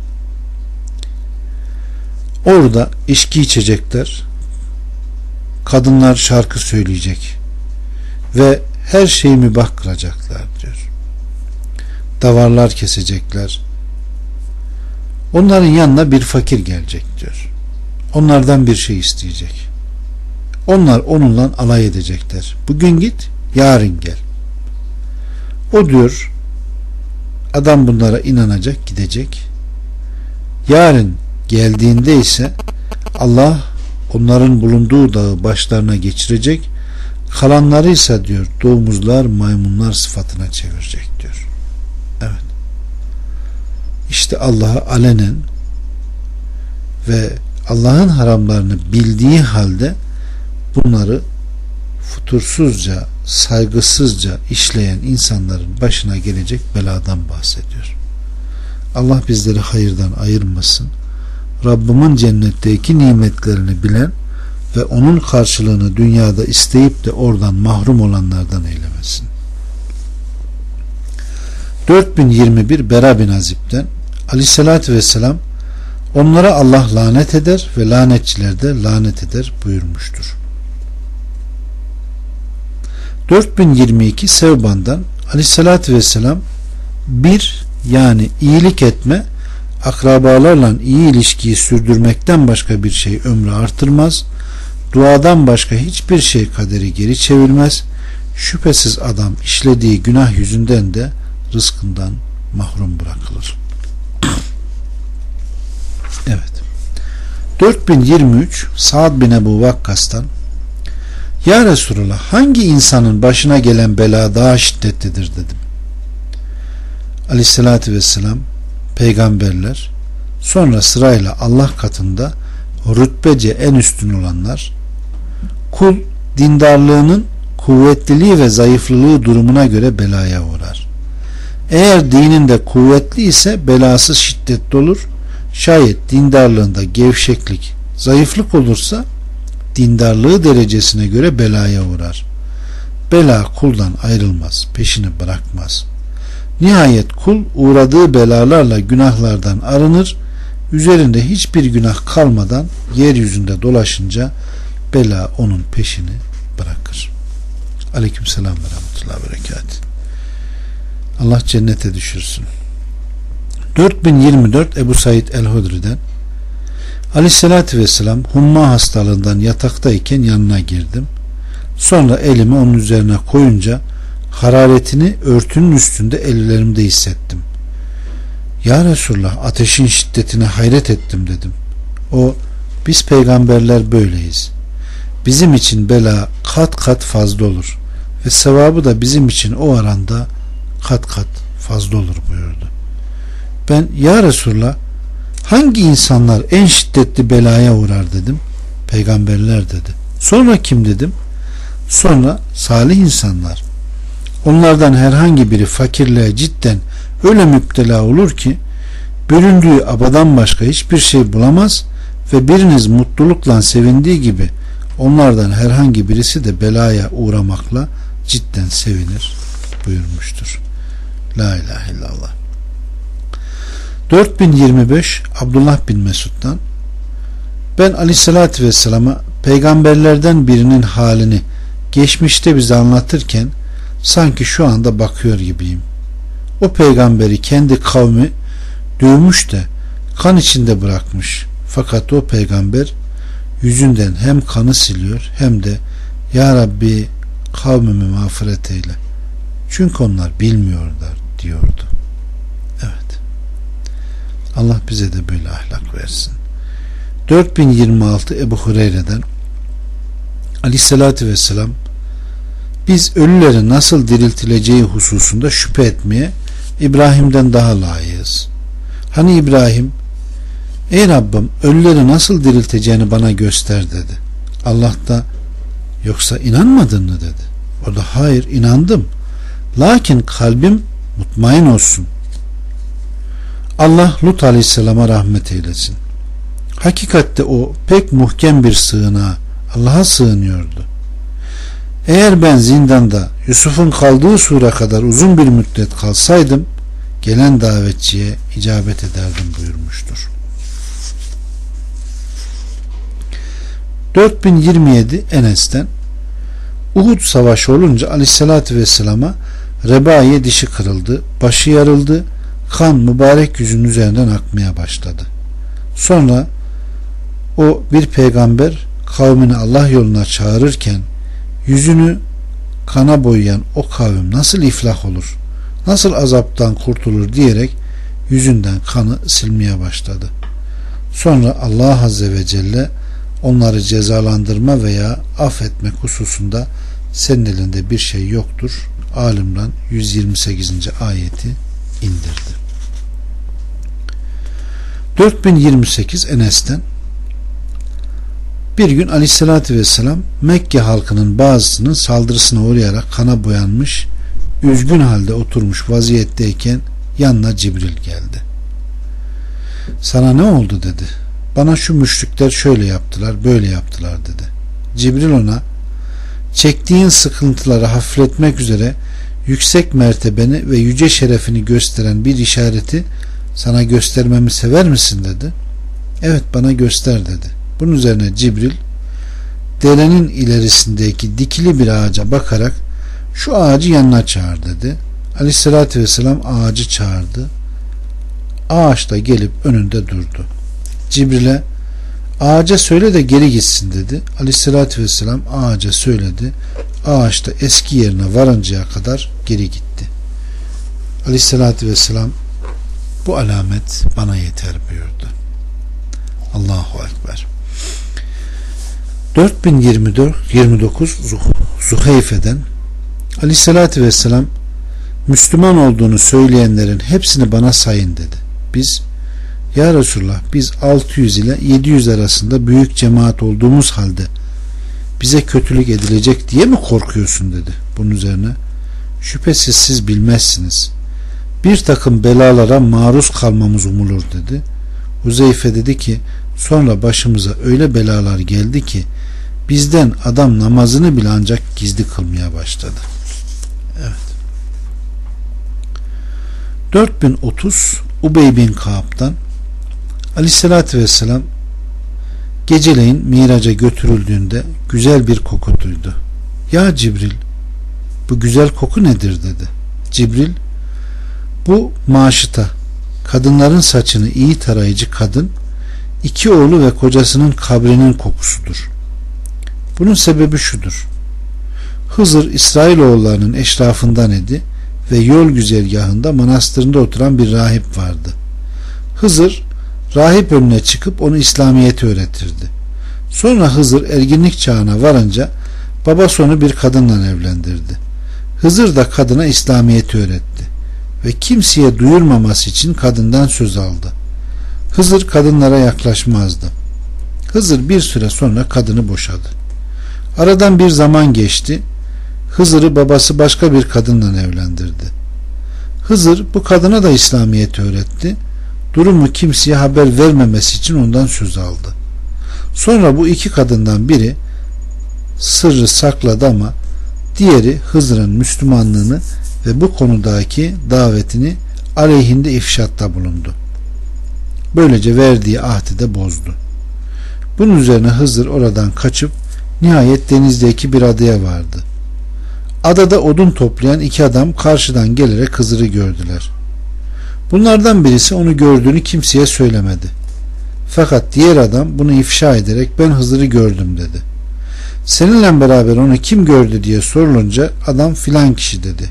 orada içki içecekler, kadınlar şarkı söyleyecek ve her şeyi mübah kılacaklar diyor. Davarlar kesecekler. Onların yanına bir fakir gelecek diyor. Onlardan bir şey isteyecek. Onlar onunla alay edecekler. Bugün git, yarın gel. O diyor, adam bunlara inanacak, gidecek. Yarın geldiğinde ise Allah onların bulunduğu dağı başlarına geçirecek. Kalanları ise diyor domuzlar, maymunlar sıfatına çevirecek diyor. Evet. İşte Allah'a alenen ve Allah'ın haramlarını bildiği halde bunları fütursuzca, saygısızca işleyen insanların başına gelecek beladan bahsediyor. Allah bizleri hayırdan ayırmasın. Rabbimin cennetteki nimetlerini bilen ve onun karşılığını dünyada isteyip de oradan mahrum olanlardan eylemesin. 4021 Bera bin Azib'den Aleyhisselatü Vesselam onlara Allah lanet eder ve lanetçiler de lanet eder buyurmuştur. 4022 Sevban'dan Aleyhisselatü Vesselam yani iyilik etme akrabalarla iyi ilişkiyi sürdürmekten başka bir şey ömrü artırmaz. Duadan başka hiçbir şey kaderi geri çevirmez. Şüphesiz adam işlediği günah yüzünden de rızkından mahrum bırakılır. Evet. 4023 Sa'd bin Ebu Vakkas'tan Ya Resulullah, hangi insanın başına gelen bela daha şiddetlidir dedim. Aleyhissalatü vesselam peygamberler, sonra sırayla Allah katında rütbece en üstün olanlar, kul dindarlığının kuvvetliliği ve zayıflılığı durumuna göre belaya uğrar. Eğer dininde kuvvetli ise belası şiddetli olur. Şayet dindarlığında gevşeklik, zayıflık olursa dindarlığı derecesine göre belaya uğrar. Bela kuldan ayrılmaz, peşini bırakmaz. Nihayet kul uğradığı belalarla günahlardan arınır, üzerinde hiçbir günah kalmadan yeryüzünde dolaşınca bela onun peşini bırakır. Aleykümselam ve rahmetullahi ve berekatuhu. Allah cennete düşürsün. 4024 Ebu Said el-Hudri'den Aleyhisselatü Vesselam humma hastalığından yataktayken yanına girdim. Sonra elimi onun üzerine koyunca hararetini örtünün üstünde ellerimde hissettim. Ya Resulullah, ateşin şiddetine hayret ettim dedim. O, biz peygamberler böyleyiz. Bizim için bela kat kat fazla olur ve sevabı da bizim için o aranda kat kat fazla olur buyurdu. Ben, ya Resulullah, hangi insanlar en şiddetli belaya uğrar dedim. Peygamberler dedi. Sonra kim dedim. Sonra salih insanlar. Onlardan herhangi biri fakirliğe cidden öyle müptela olur ki büründüğü abadan başka hiçbir şey bulamaz ve biriniz mutlulukla sevindiği gibi onlardan herhangi birisi de belaya uğramakla cidden sevinir buyurmuştur. La ilahe illallah. 4025 Abdullah bin Mesud'dan ben Aleyhisselatü Vesselam'a peygamberlerden birinin halini geçmişte bize anlatırken sanki şu anda bakıyor gibiyim. O peygamberi kendi kavmi dövmüş de kan içinde bırakmış. Fakat o peygamber yüzünden hem kanı siliyor hem de Ya Rabbi kavmimi mağfiret eyle. Çünkü onlar bilmiyorlar diyordu. Evet. Allah bize de böyle ahlak versin. 4026 Ebu Hureyre'den Aleyhisselatü Vesselam biz ölülerin nasıl diriltileceği hususunda şüphe etmeye İbrahim'den daha layığız. Hani İbrahim, ey Rabbim ölüleri nasıl dirilteceğini bana göster dedi. Allah da yoksa inanmadın mı dedi. O da hayır, inandım. Lakin kalbim mutmain olsun. Allah Lut Aleyhisselam'a rahmet eylesin. Hakikatte o pek muhkem bir sığınağa, Allah'a sığınıyordu. Eğer ben zindanda Yusuf'un kaldığı sure kadar uzun bir müddet kalsaydım gelen davetçiye icabet ederdim buyurmuştur. 4027 Enes'ten Uhud savaşı olunca Aleyhisselatü Vesselam'a Rebaiye dişi kırıldı, başı yarıldı, kan mübarek yüzünün üzerinden akmaya başladı. Sonra o bir peygamber kavmini Allah yoluna çağırırken yüzünü kana boyayan o kavim nasıl iflah olur, nasıl azaptan kurtulur diyerek yüzünden kanı silmeye başladı. Sonra Allah Azze ve Celle onları cezalandırma veya affetmek hususunda senin elinde bir şey yoktur. Ali-İmran 128. ayeti indirdi. 4028 Enes'ten Bir gün Aleyhisselatü Vesselam Mekke halkının bazısının saldırısına uğrayarak kana boyanmış, üzgün halde oturmuş vaziyetteyken yanına Cibril geldi. Sana ne oldu dedi. Bana şu müşrikler şöyle yaptılar, böyle yaptılar dedi. Cibril ona, çektiğin sıkıntıları hafifletmek üzere yüksek mertebeni ve yüce şerefini gösteren bir işareti sana göstermemi sever misin dedi. Evet, bana göster dedi. Bunun üzerine Cibril derenin ilerisindeki dikili bir ağaca bakarak şu ağacı yanına çağır dedi. Aleyhissalatü vesselam ağacı çağırdı. Ağaç da gelip önünde durdu. Cibril'e ağaca söyle de geri gitsin dedi. Aleyhissalatü vesselam ağaca söyledi. Ağaç da eski yerine varıncaya kadar geri gitti. Aleyhissalatü vesselam bu alamet bana yeter buyurdu. Allahu Ekber. 4029 Zuheyfe'den Aleyhissalatü vesselam Müslüman olduğunu söyleyenlerin hepsini bana sayın dedi. Biz, ya Resulullah, biz 600 ile 700 arasında büyük cemaat olduğumuz halde bize kötülük edilecek diye mi korkuyorsun dedi. Bunun üzerine şüphesiz siz bilmezsiniz. Bir takım belalara maruz kalmamız umulur dedi. Huzeyfe dedi ki sonra başımıza öyle belalar geldi ki bizden adam namazını bile ancak gizli kılmaya başladı. Evet. 4030 Ubey bin Kaab'dan Aleyhissalatü vesselam geceleyin Miraç'a götürüldüğünde güzel bir koku duydu. Ya Cibril, bu güzel koku nedir dedi. Cibril, bu maşıta, kadınların saçını iyi tarayıcı kadın, 2 oğlu ve kocasının kabrinin kokusudur. Bunun sebebi şudur. Hızır İsrailoğullarının eşrafından idi ve yol güzergahında manastırında oturan bir rahip vardı. Hızır rahip önüne çıkıp onu İslamiyet'i öğretirdi. Sonra Hızır erginlik çağına varınca babası onu bir kadınla evlendirdi. Hızır da kadına İslamiyet'i öğretti ve kimseye duyurmaması için kadından söz aldı. Hızır kadınlara yaklaşmazdı. Hızır bir süre sonra kadını boşadı. Aradan bir zaman geçti. Hızır'ı babası başka bir kadınla evlendirdi. Hızır bu kadına da İslamiyet'i öğretti. Durumu kimseye haber vermemesi için ondan söz aldı. Sonra bu 2 kadından biri sırrı sakladı ama diğeri Hızır'ın Müslümanlığını ve bu konudaki davetini aleyhinde ifşatta bulundu. Böylece verdiği ahdi de bozdu. Bunun üzerine Hızır oradan kaçıp nihayet denizdeki bir adaya vardı. Adada odun toplayan 2 adam karşıdan gelerek Hızır'ı gördüler. Bunlardan birisi onu gördüğünü kimseye söylemedi. Fakat diğer adam bunu ifşa ederek ben Hızır'ı gördüm dedi. Seninle beraber onu kim gördü diye sorulunca adam filan kişi dedi.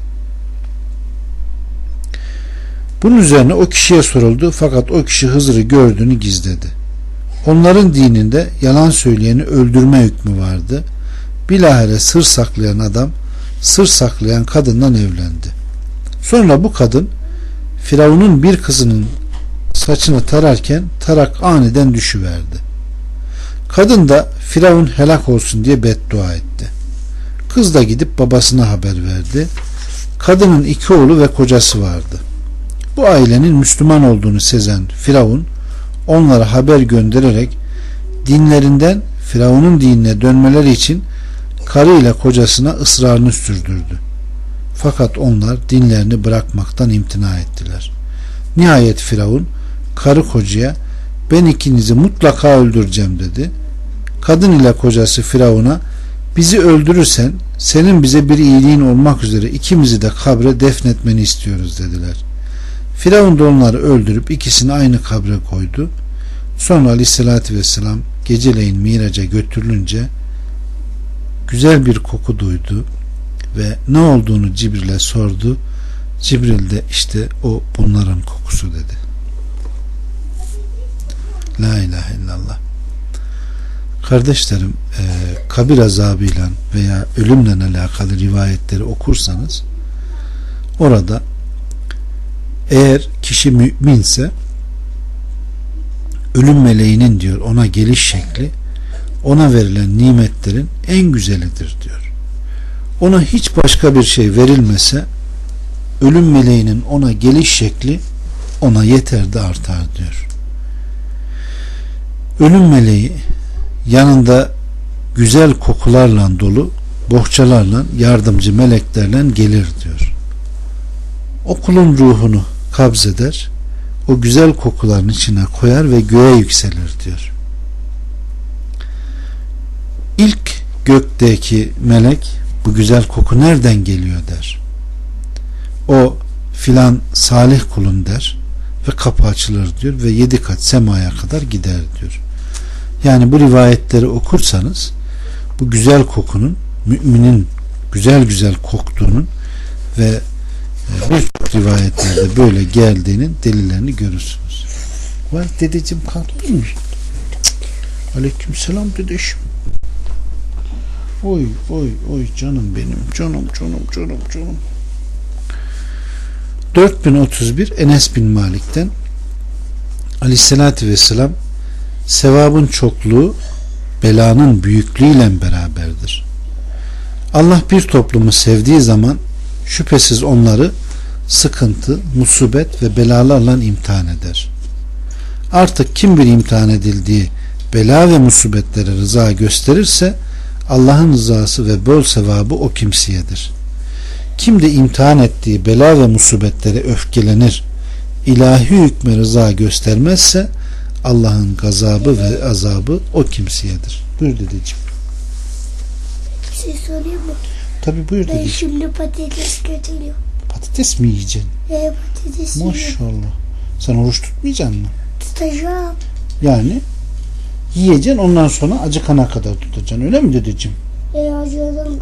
Bunun üzerine o kişiye soruldu fakat o kişi Hızır'ı gördüğünü gizledi. Onların dininde yalan söyleyeni öldürme hükmü vardı. Bilahare sır saklayan adam sır saklayan kadından evlendi. Sonra bu kadın Firavun'un bir kızının saçını tararken tarak aniden düşüverdi. Kadın da Firavun helak olsun diye beddua etti. Kız da gidip babasına haber verdi. Kadının 2 oğlu ve kocası vardı. Bu ailenin Müslüman olduğunu sezen Firavun onlara haber göndererek dinlerinden Firavun'un dinine dönmeleri için karıyla kocasına ısrarını sürdürdü. Fakat onlar dinlerini bırakmaktan imtina ettiler. Nihayet Firavun karı kocaya ben ikinizi mutlaka öldüreceğim dedi. Kadın ile kocası Firavun'a bizi öldürürsen senin bize bir iyiliğin olmak üzere ikimizi de kabre defnetmeni istiyoruz dediler. Firavun da onları öldürüp ikisini aynı kabre koydu. Sonra Aleyhisselatü Vesselam geceleyin Miraç'a götürülünce güzel bir koku duydu ve ne olduğunu Cibril'e sordu. Cibril de işte o bunların kokusu dedi. La ilahe illallah. Kardeşlerim, kabir azabıyla veya ölümle alakalı rivayetleri okursanız orada eğer kişi müminse ölüm meleğinin diyor ona geliş şekli ona verilen nimetlerin en güzelidir diyor. Ona hiç başka bir şey verilmese ölüm meleğinin ona geliş şekli ona yeter de artar diyor. Ölüm meleği yanında güzel kokularla dolu bohçalarla, yardımcı meleklerle gelir diyor. O kulun ruhunu kabzeder, o güzel kokuların içine koyar ve göğe yükselir diyor. İlk gökteki melek bu güzel koku nereden geliyor der. O filan salih kulun der ve kapı açılır diyor ve 7 kat semaya kadar gider diyor. Yani bu rivayetleri okursanız bu güzel kokunun müminin güzel koktuğunun ve birçok rivayetlerde böyle geldiğinin delillerini görürsünüz. Vay dedeciğim kalktın mı? Aleykümselam dedeşim. Oy canım benim, canım. 4031 Enes bin Malik'ten Aleyhisselatü Vesselam sevabın çokluğu belanın büyüklüğüyle beraberdir. Allah bir toplumu sevdiği zaman şüphesiz onları sıkıntı, musibet ve belalarla imtihan eder. Artık kim bir imtihan edildiği bela ve musibetlere rıza gösterirse Allah'ın rızası ve bol sevabı o kimseyedir. Kim de imtihan ettiği bela ve musibetlere öfkelenir, ilahi hükme rıza göstermezse Allah'ın gazabı ve azabı o kimseyedir. Buyur dedeciğim. Bir şey sorayım mı? Tabii buyur dedeciğim. Ben şimdi patates götürüyorum. Patates mi yiyeceksin? Patates yiyeceğim. Maşallah. Sen oruç tutmayacaksın mı? Tutacağım. Yani yiyeceksin, ondan sonra acıkana kadar tutacaksın, öyle mi dedeciğim? Acıdım.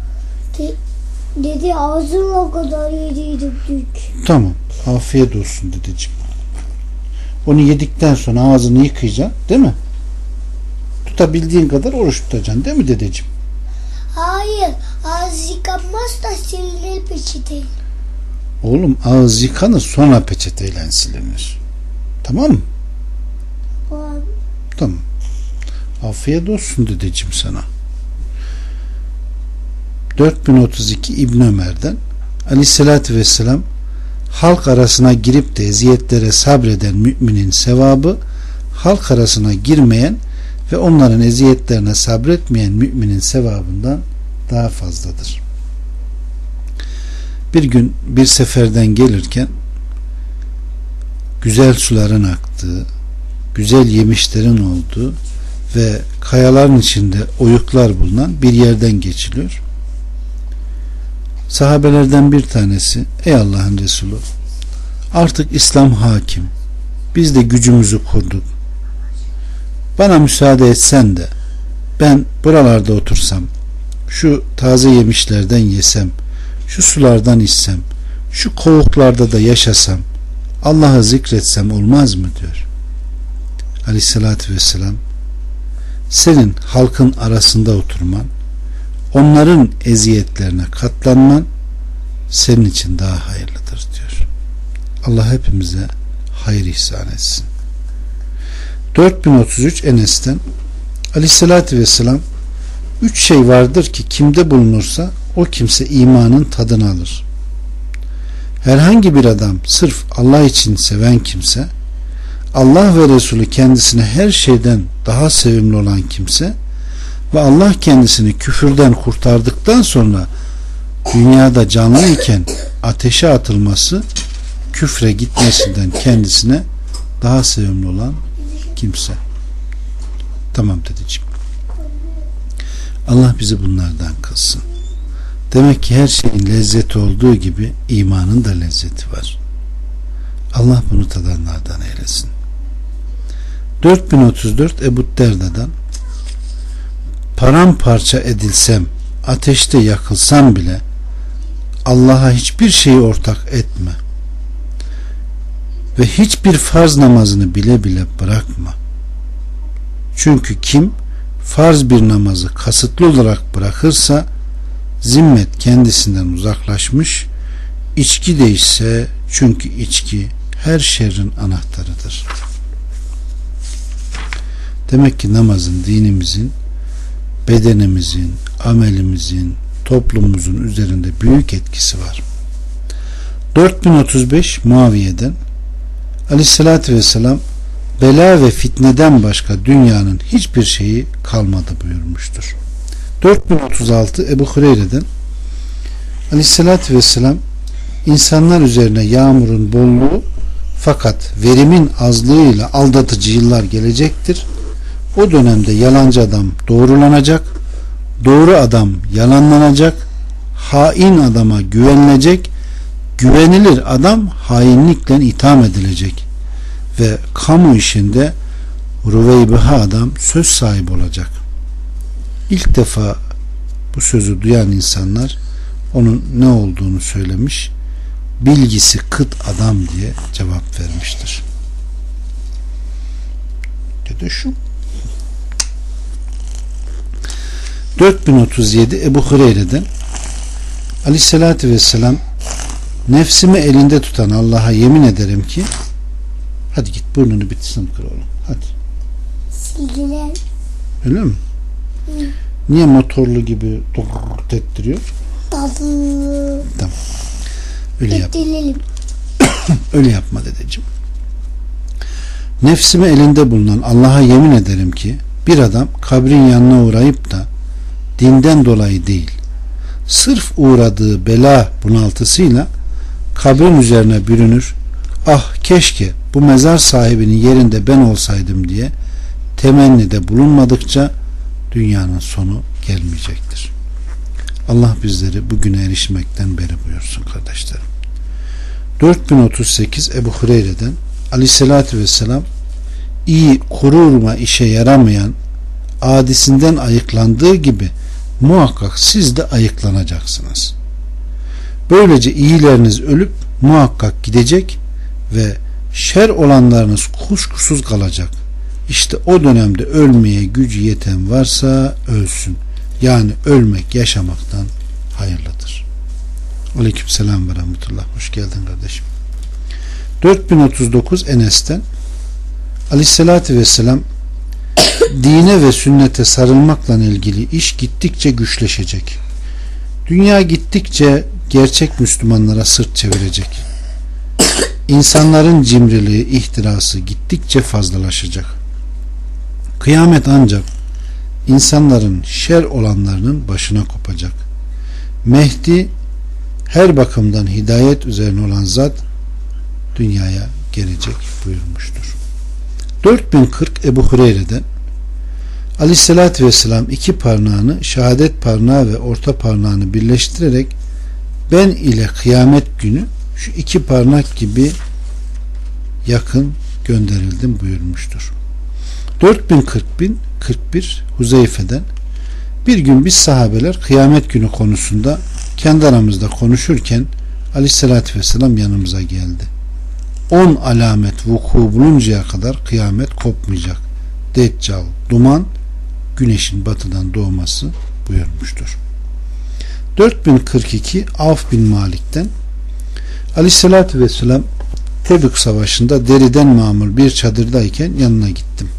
Dedi ağzıma kadar yediydim dük. Tamam. Afiyet olsun dedeciğim. Onu yedikten sonra ağzını yıkayacaksın, değil mi? Tutabildiğin kadar oruç tutacaksın, değil mi dedeciğim? Hayır. Ağız yıkanmaz da silinir peçeteyle. Oğlum ağız yıkanır, sonra peçeteyle silinir. Tamam mı? Abi. Tamam. Afiyet olsun dedeciğim sana. 4032 İbn Ömer'den Aleyhisselatü Vesselam halk arasına girip de eziyetlere sabreden müminin sevabı halk arasına girmeyen ve onların eziyetlerine sabretmeyen müminin sevabından daha fazladır. Bir gün bir seferden gelirken güzel suların aktığı, güzel yemişlerin olduğu ve kayaların içinde oyuklar bulunan bir yerden geçiliyor. Sahabelerden bir tanesi, ey Allah'ın Resulü, artık İslam hakim, biz de gücümüzü kurduk, bana müsaade etsen de ben buralarda otursam, şu taze yemişlerden yesem, şu sulardan içsem, şu kovuklarda da yaşasam, Allah'ı zikretsem olmaz mı diyor. Aleyhissalatü vesselam, senin halkın arasında oturman, onların eziyetlerine katlanman senin için daha hayırlıdır diyor. Allah hepimize hayır ihsan etsin. 4033 Enes'ten Aleyhissalatü vesselam, 3 şey vardır ki kimde bulunursa o kimse imanın tadını alır. Herhangi bir adam sırf Allah için seven kimse, Allah ve Resulü kendisine her şeyden daha sevimli olan kimse ve Allah kendisini küfürden kurtardıktan sonra dünyada canlı iken ateşe atılması küfre gitmesinden kendisine daha sevimli olan kimse. Tamam dedeciğim. Allah bizi bunlardan kılsın. Demek ki her şeyin lezzeti olduğu gibi imanın da lezzeti var. Allah bunu tadanlardan eylesin. 4034 Ebu Derda'dan, paramparça edilsem, ateşte yakılsam bile Allah'a hiçbir şeyi ortak etme ve hiçbir farz namazını bile bile bırakma. Çünkü kim farz bir namazı kasıtlı olarak bırakırsa zimmet kendisinden uzaklaşmış, içki de ise, çünkü içki her şerrin anahtarıdır. Demek ki namazın, dinimizin, bedenimizin, amelimizin, toplumumuzun üzerinde büyük etkisi var. 4035 Muaviye'den Aleyhisselatü Vesselam bela ve fitneden başka dünyanın hiçbir şeyi kalmadı buyurmuştur. 4036 Ebu Hureyre'den Aleyhisselatü Vesselam insanlar üzerine yağmurun bolluğu fakat verimin azlığıyla aldatıcı yıllar gelecektir. O dönemde yalancı adam doğrulanacak, doğru adam yalanlanacak, hain adama güvenilecek, güvenilir adam hainlikle itham edilecek ve kamu işinde rüveybiha adam söz sahibi olacak. İlk defa bu sözü duyan insanlar onun ne olduğunu söylemiş, bilgisi kıt adam diye cevap vermiştir. Dedi şu 4037 Ebu Hureyre'den Aleyhisselatü Vesselam nefsimi elinde tutan Allah'a yemin ederim ki hadi git burnunu bitsin kır oğlum hadi. Silgiler. Öyle mi? Hı. Niye motorlu gibi ettiriyor? Tadı. Tamam. Öyle yap. Öyle yapma dedeciğim. Nefsimi elinde bulunan Allah'a yemin ederim ki bir adam kabrin yanına uğrayıp da dinden dolayı değil, sırf uğradığı bela bunaltısıyla kabrin üzerine bürünür, ah keşke bu mezar sahibinin yerinde ben olsaydım diye temennide bulunmadıkça dünyanın sonu gelmeyecektir. Allah bizleri bugüne erişmekten beri buyursun kardeşlerim. 4038 Ebu Hureyre'den Aleyhisselatü Vesselam iyi kurulma işe yaramayan adisinden ayıklandığı gibi muhakkak siz de ayıklanacaksınız. Böylece iyileriniz ölüp muhakkak gidecek ve şer olanlarınız kuşkusuz kalacak. İşte o dönemde ölmeye gücü yeten varsa ölsün. Yani ölmek yaşamaktan hayırlıdır. Aleykümselam ve rahmetullah. Hoş geldin kardeşim. 4039 Enes'ten Aleyhisselatü Vesselam dine ve sünnete sarılmakla ilgili iş gittikçe güçleşecek. Dünya gittikçe gerçek Müslümanlara sırt çevirecek. İnsanların cimriliği, ihtirası gittikçe fazlalaşacak. Kıyamet ancak insanların şer olanlarının başına kopacak. Mehdi her bakımdan hidayet üzerine olan zat dünyaya gelecek buyurmuştur. 4040 Ebu Hureyre'den Aleyhisselatü Vesselam iki parmağını, şehadet parmağı ve orta parmağını birleştirerek ben ile kıyamet günü şu iki parmak gibi yakın gönderildim buyurmuştur. 4041 Huzeyfe'den bir gün biz sahabeler kıyamet günü konusunda kendi aramızda konuşurken Aleyhisselatü Vesselam yanımıza geldi. 10 alamet vuku buluncaya kadar kıyamet kopmayacak. Deccal, duman, güneşin batıdan doğması buyurmuştur. 4042 Avf bin Malik'ten Aleyhisselatü Vesselam Tebük Savaşı'nda deriden mamul bir çadırdayken yanına gittim.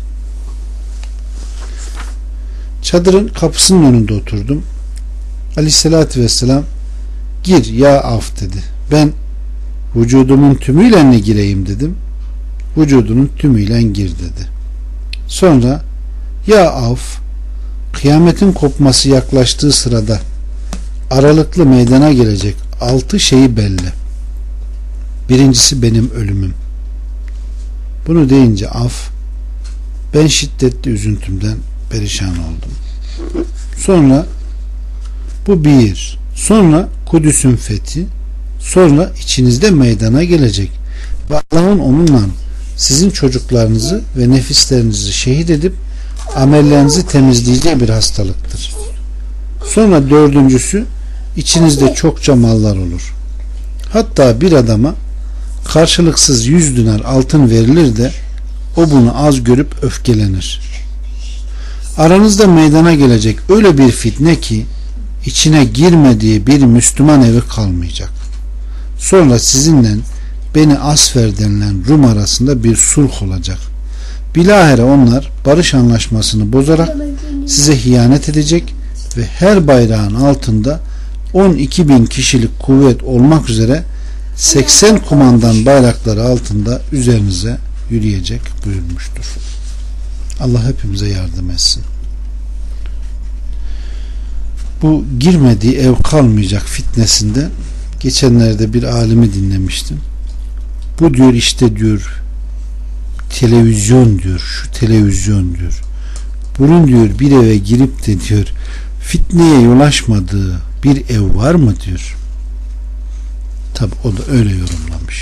Çadırın kapısının önünde oturdum. Aleyhisselatü Vesselam gir ya Avf dedi. Ben vücudumun tümüyle mi gireyim dedim. Vücudunun tümüyle gir dedi. Sonra ya Avf kıyametin kopması yaklaştığı sırada aralıklı meydana gelecek 6 şeyi belli. Birincisi benim ölümüm. Bunu deyince Avf ben şiddetli üzüntümden perişan oldum. Sonra bu bir. Sonra Kudüs'ün fethi. Sonra içinizde meydana gelecek ve Allah'ın onunla sizin çocuklarınızı ve nefislerinizi şehit edip amellerinizi temizleyeceği bir hastalıktır. Sonra dördüncüsü içinizde çokça mallar olur. Hatta bir adama karşılıksız 100 dinar altın verilir de o bunu az görüp öfkelenir. Aranızda meydana gelecek öyle bir fitne ki içine girmediği bir Müslüman evi kalmayacak. Sonra sizinle Beni Asfer denilen Rum arasında bir sulh olacak Bilahare onlar barış anlaşmasını bozarak size ihanet edecek ve her bayrağın altında 12.000 kişilik kuvvet olmak üzere 80 kumandan bayrakları altında üzerinize yürüyecek buyurmuştur. Allah hepimize yardım etsin. Bu girmediği ev kalmayacak fitnesinde geçenlerde bir alimi dinlemiştim. Bu diyor işte diyor televizyon diyor, şu televizyon diyor. Bunun diyor bir eve girip de diyor fitneye yol açmadığı bir ev var mı diyor. Tabi o da öyle yorumlamış.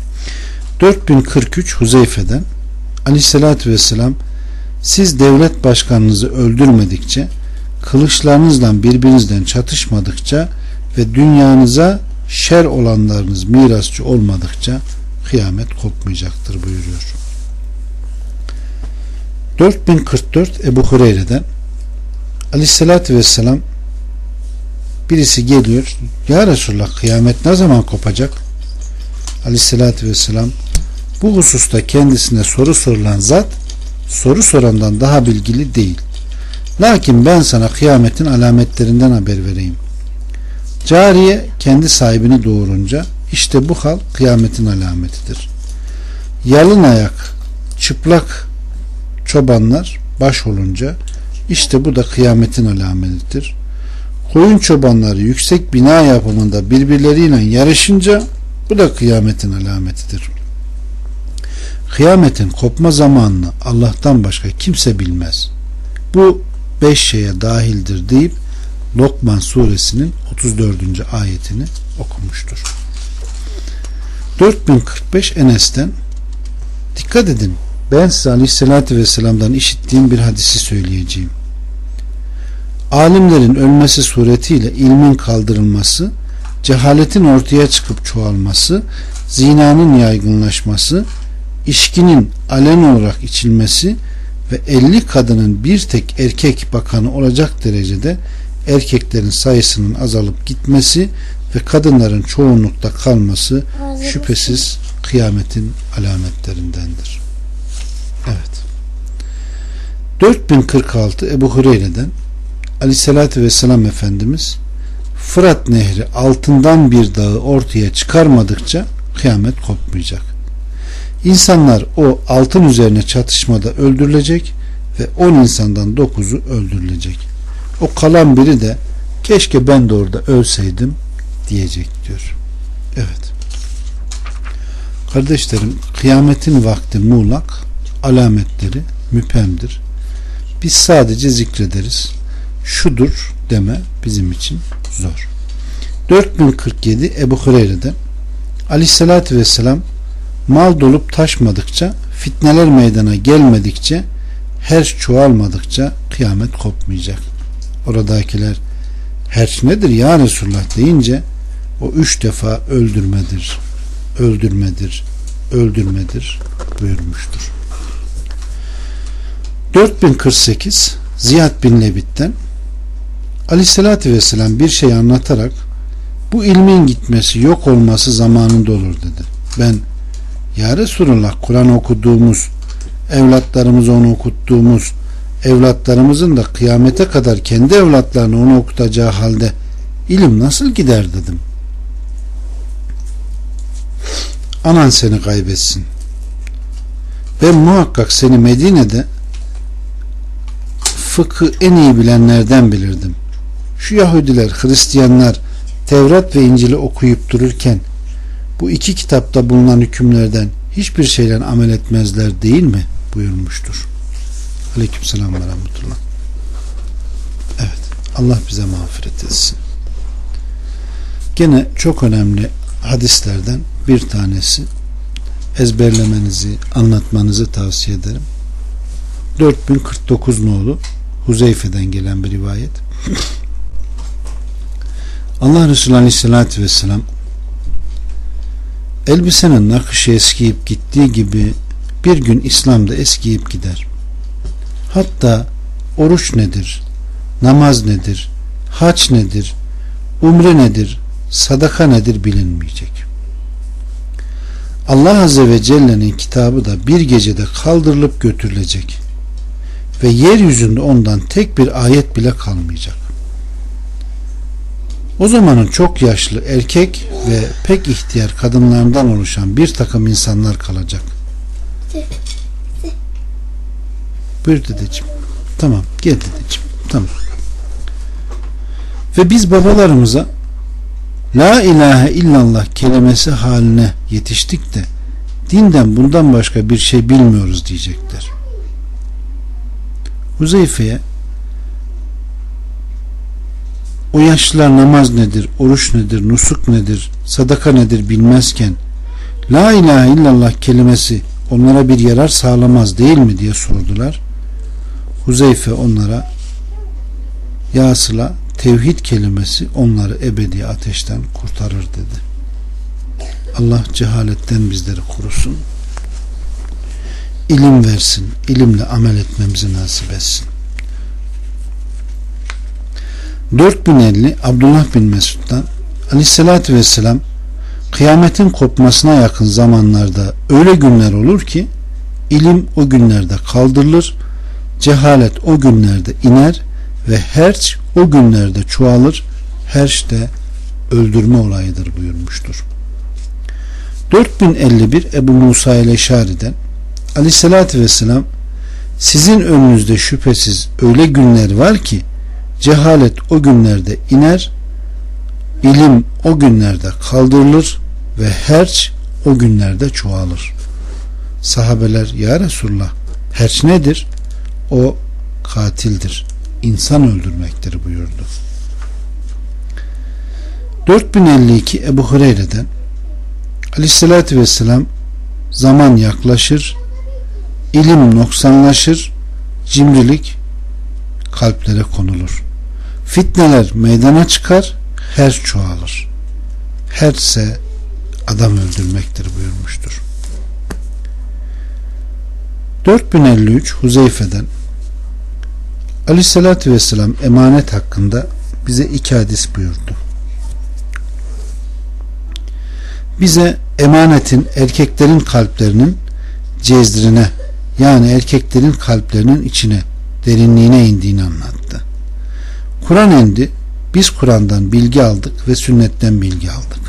4043 Huzeyfe'den Aleyhisselatü Vesselam siz devlet başkanınızı öldürmedikçe, kılıçlarınızla birbirinizden çatışmadıkça ve dünyanıza şer olanlarınız mirasçı olmadıkça kıyamet kopmayacaktır buyuruyor. 4044 Ebu Hureyre'den Aleyhisselatü Vesselam birisi geliyor, ya Resulullah kıyamet ne zaman kopacak? Aleyhisselatü Vesselam bu hususta kendisine soru sorulan zat soru sorandan daha bilgili değil. Lakin ben sana kıyametin alametlerinden haber vereyim. Cariye kendi sahibini doğurunca işte bu hal kıyametin alametidir. Yalın ayak, çıplak çobanlar baş olunca işte bu da kıyametin alametidir. Koyun çobanları yüksek bina yapımında birbirleriyle yarışınca bu da kıyametin alametidir. Kıyametin kopma zamanını Allah'tan başka kimse bilmez. Bu 5 şeye dahildir deyip Lokman suresinin 34. ayetini okumuştur. 4045 Enes'ten dikkat edin, ben size Aleyhisselatü Vesselam'dan işittiğim bir hadisi söyleyeceğim. Alimlerin ölmesi suretiyle ilmin kaldırılması, cehaletin ortaya çıkıp çoğalması, zinanın yaygınlaşması, içkinin alen olarak içilmesi ve 50 kadının bir tek erkek bakanı olacak derecede erkeklerin sayısının azalıp gitmesi ve kadınların çoğunlukta kalması şüphesiz kıyametin alametlerindendir. Evet. 4046 Ebu Hureyre'den Aleyhisselatü Vesselam Efendimiz Fırat Nehri altından bir dağı ortaya çıkarmadıkça kıyamet kopmayacak. İnsanlar o altın üzerine çatışmada öldürülecek ve 10 insandan 9'u öldürülecek. O kalan biri de keşke ben de orada ölseydim diyecek diyor. Evet. Kardeşlerim, kıyametin vakti muğlak, alametleri müphemdir. Biz sadece zikrederiz. Şudur deme bizim için zor. 4047 Ebu Hureyre'den Aleyhisselatü Vesselam mal dolup taşmadıkça, fitneler meydana gelmedikçe, herç çoğalmadıkça kıyamet kopmayacak. Oradakiler herç nedir ya Resulullah deyince o 3 defa öldürmedir, öldürmedir, öldürmedir buyurmuştur. 4048 Ziyad bin Lebit'ten Aleyhisselatü Vesselam bir şey anlatarak bu ilmin gitmesi, yok olması zamanında olur dedi. Ben ya Resulullah Kur'an okuduğumuz, evlatlarımıza onu okuttuğumuz, evlatlarımızın da kıyamete kadar kendi evlatlarını onu okutacağı halde ilim nasıl gider dedim. Anan seni kaybetsin. Ben muhakkak seni Medine'de fıkı en iyi bilenlerden bilirdim. Şu Yahudiler, Hristiyanlar Tevrat ve İncil'i okuyup dururken bu iki kitapta bulunan hükümlerden hiçbir şeyle amel etmezler değil mi? Buyurmuştur. Aleykümselam ve rahmetullah. Evet. Allah bize mağfiret etsin. Gene çok önemli hadislerden bir tanesi, ezberlemenizi, anlatmanızı tavsiye ederim. 4049 nolu Huzeyfe'den gelen bir rivayet. Allah Resulü Aleyhisselatü Vesselam elbisenin nakışı eskiyip gittiği gibi bir gün İslam'da eskiyip gider. Hatta oruç nedir, namaz nedir, hac nedir, umre nedir, sadaka nedir bilinmeyecek. Allah Azze ve Celle'nin kitabı da bir gecede kaldırılıp götürülecek ve yeryüzünde ondan tek bir ayet bile kalmayacak. O zamanın çok yaşlı erkek ve pek ihtiyar kadınlardan oluşan bir takım insanlar kalacak. Buyur dedeciğim. Tamam, gel dedeciğim. Tamam. Ve biz babalarımıza La ilahe illallah kelimesi haline yetiştik de dinden bundan başka bir şey bilmiyoruz diyecekler. Huzeyfe'ye o yaşlılar namaz nedir, oruç nedir, nusuk nedir, sadaka nedir bilmezken La ilahe illallah kelimesi onlara bir yarar sağlamaz değil mi diye sordular. Huzeyfe onlara ya sıla tevhid kelimesi onları ebedi ateşten kurtarır dedi. Allah cehaletten bizleri korusun. İlim versin. İlimle amel etmemizi nasip etsin. 4050 Abdullah bin Mesud'dan Aleyhisselatü Vesselam kıyametin kopmasına yakın zamanlarda öyle günler olur ki ilim o günlerde kaldırılır, cehalet o günlerde iner ve herç o günlerde çoğalır. Herç de öldürme olayıdır buyurmuştur. 4051 Ebu Musa el-Eşari'den Aleyhisselatü Vesselam sizin önünüzde şüphesiz öyle günler var ki cehalet o günlerde iner, ilim o günlerde kaldırılır ve herç o günlerde çoğalır. Sahabeler ya Resulullah herç nedir? O katildir. İnsan öldürmektir buyurdu. 4052 Ebu Hureyre'den Aleyhisselatü Vesselam zaman yaklaşır, ilim noksanlaşır, cimrilik kalplere konulur. Fitneler meydana çıkar, herç çoğalır. Herçse adam öldürmektir buyurmuştur. 4053 Huzeyfe'den Aleyhisselatü Vesselam emanet hakkında bize 2 hadis buyurdu. Bize emanetin erkeklerin kalplerinin cezrine, yani erkeklerin kalplerinin içine, derinliğine indiğini anlattı. Kur'an indi, biz Kur'an'dan bilgi aldık ve sünnetten bilgi aldık.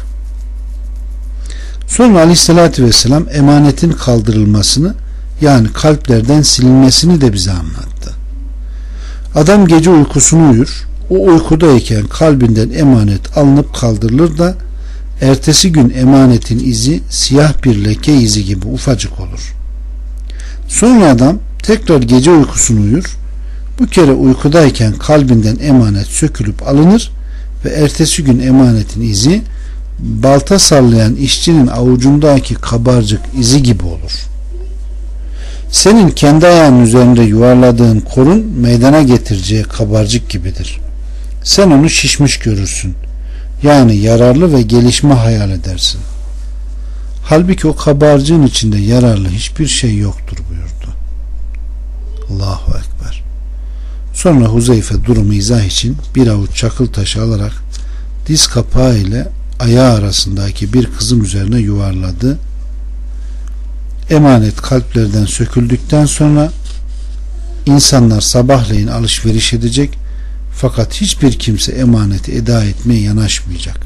Sonra Aleyhisselatü Vesselam emanetin kaldırılmasını, yani kalplerden silinmesini de bize anlattı. Adam gece uykusunu uyur, o uykudayken kalbinden emanet alınıp kaldırılır da ertesi gün emanetin izi siyah bir leke izi gibi ufacık olur. Sonra adam tekrar gece uykusunu uyur, bu kere uykudayken kalbinden emanet sökülüp alınır ve ertesi gün emanetin izi balta sallayan işçinin avucundaki kabarcık izi gibi olur. Senin kendi ayağının üzerinde yuvarladığın korun meydana getireceği kabarcık gibidir. Sen onu şişmiş görürsün. Yani yararlı ve gelişme hayal edersin. Halbuki o kabarcığın içinde yararlı hiçbir şey yoktur buyurdu. Allahu Ekber. Sonra Huzeyfe durumu izah için bir avuç çakıl taşı alarak diz kapağı ile ayağı arasındaki bir kızım üzerine yuvarladı. Emanet kalplerden söküldükten sonra insanlar sabahleyin alışveriş edecek, fakat hiçbir kimse emaneti eda etmeye yanaşmayacak.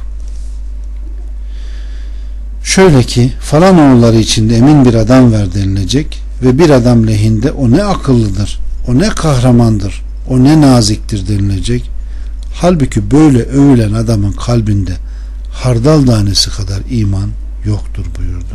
Şöyle ki falan oğulları içinde emin bir adam var denilecek ve bir adam lehinde o ne akıllıdır, o ne kahramandır, o ne naziktir denilecek. Halbuki böyle övülen adamın kalbinde hardal tanesi kadar iman yoktur buyurdu.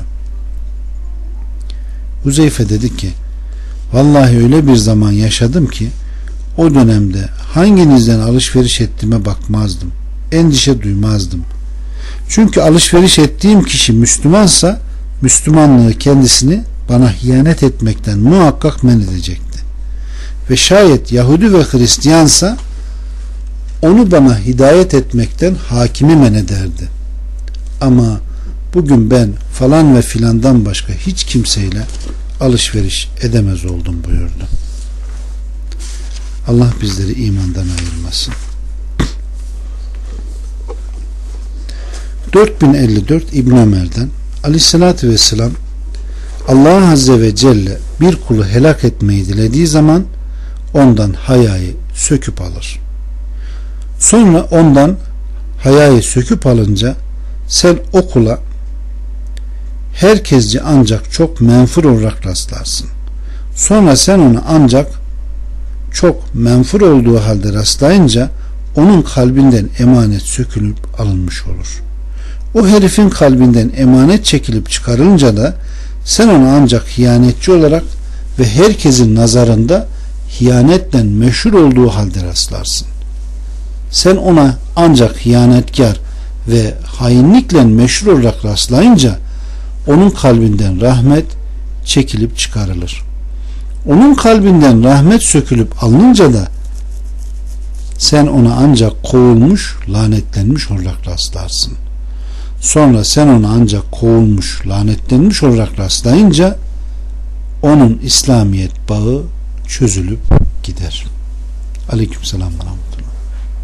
Huzeyfe dedi ki vallahi öyle bir zaman yaşadım ki o dönemde hanginizden alışveriş ettiğime bakmazdım. Endişe duymazdım. Çünkü alışveriş ettiğim kişi Müslümansa Müslümanlığı kendisini bana hiyanet etmekten muhakkak men edecekti. Ve şayet Yahudi ve Hristiyansa onu bana hidayet etmekten hakimi men ederdi. Ama bugün ben falan ve filandan başka hiç kimseyle alışveriş edemez oldum buyurdu. Allah bizleri imandan ayırmasın. 4054 İbn Ömer'den Aleyhissalatü vesselam Allah Azze ve Celle bir kulu helak etmeyi dilediği zaman ondan hayayı söküp alır. Sonra ondan hayayı söküp alınca sen o kula herkesce ancak çok menfur olarak rastlarsın. Sonra sen onu ancak çok menfur olduğu halde rastlayınca onun kalbinden emanet sökülüp alınmış olur. O herifin kalbinden emanet çekilip çıkarılınca da sen onu ancak hiyanetçi olarak ve herkesin nazarında hiyanetle meşhur olduğu halde rastlarsın. Sen ona ancak hiyanetkar ve hainlikle meşhur olarak rastlayınca onun kalbinden rahmet çekilip çıkarılır. Onun kalbinden rahmet sökülüp alınınca da sen ona ancak kovulmuş, lanetlenmiş olarak rastlarsın. Sonra sen ona ancak kovulmuş, lanetlenmiş olarak rastlayınca onun İslamiyet bağı çözülüp gider. Aleykümselam ve rahmetullah.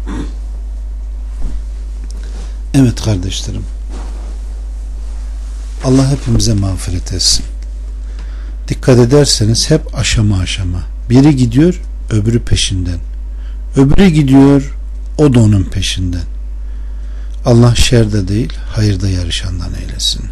Evet kardeşlerim, Allah hepimize mağfiret etsin. Dikkat ederseniz hep aşama aşama. Biri gidiyor, öbürü peşinden. Öbürü gidiyor, o da onun peşinden. Allah şerde değil, hayırda yarışandan eylesin.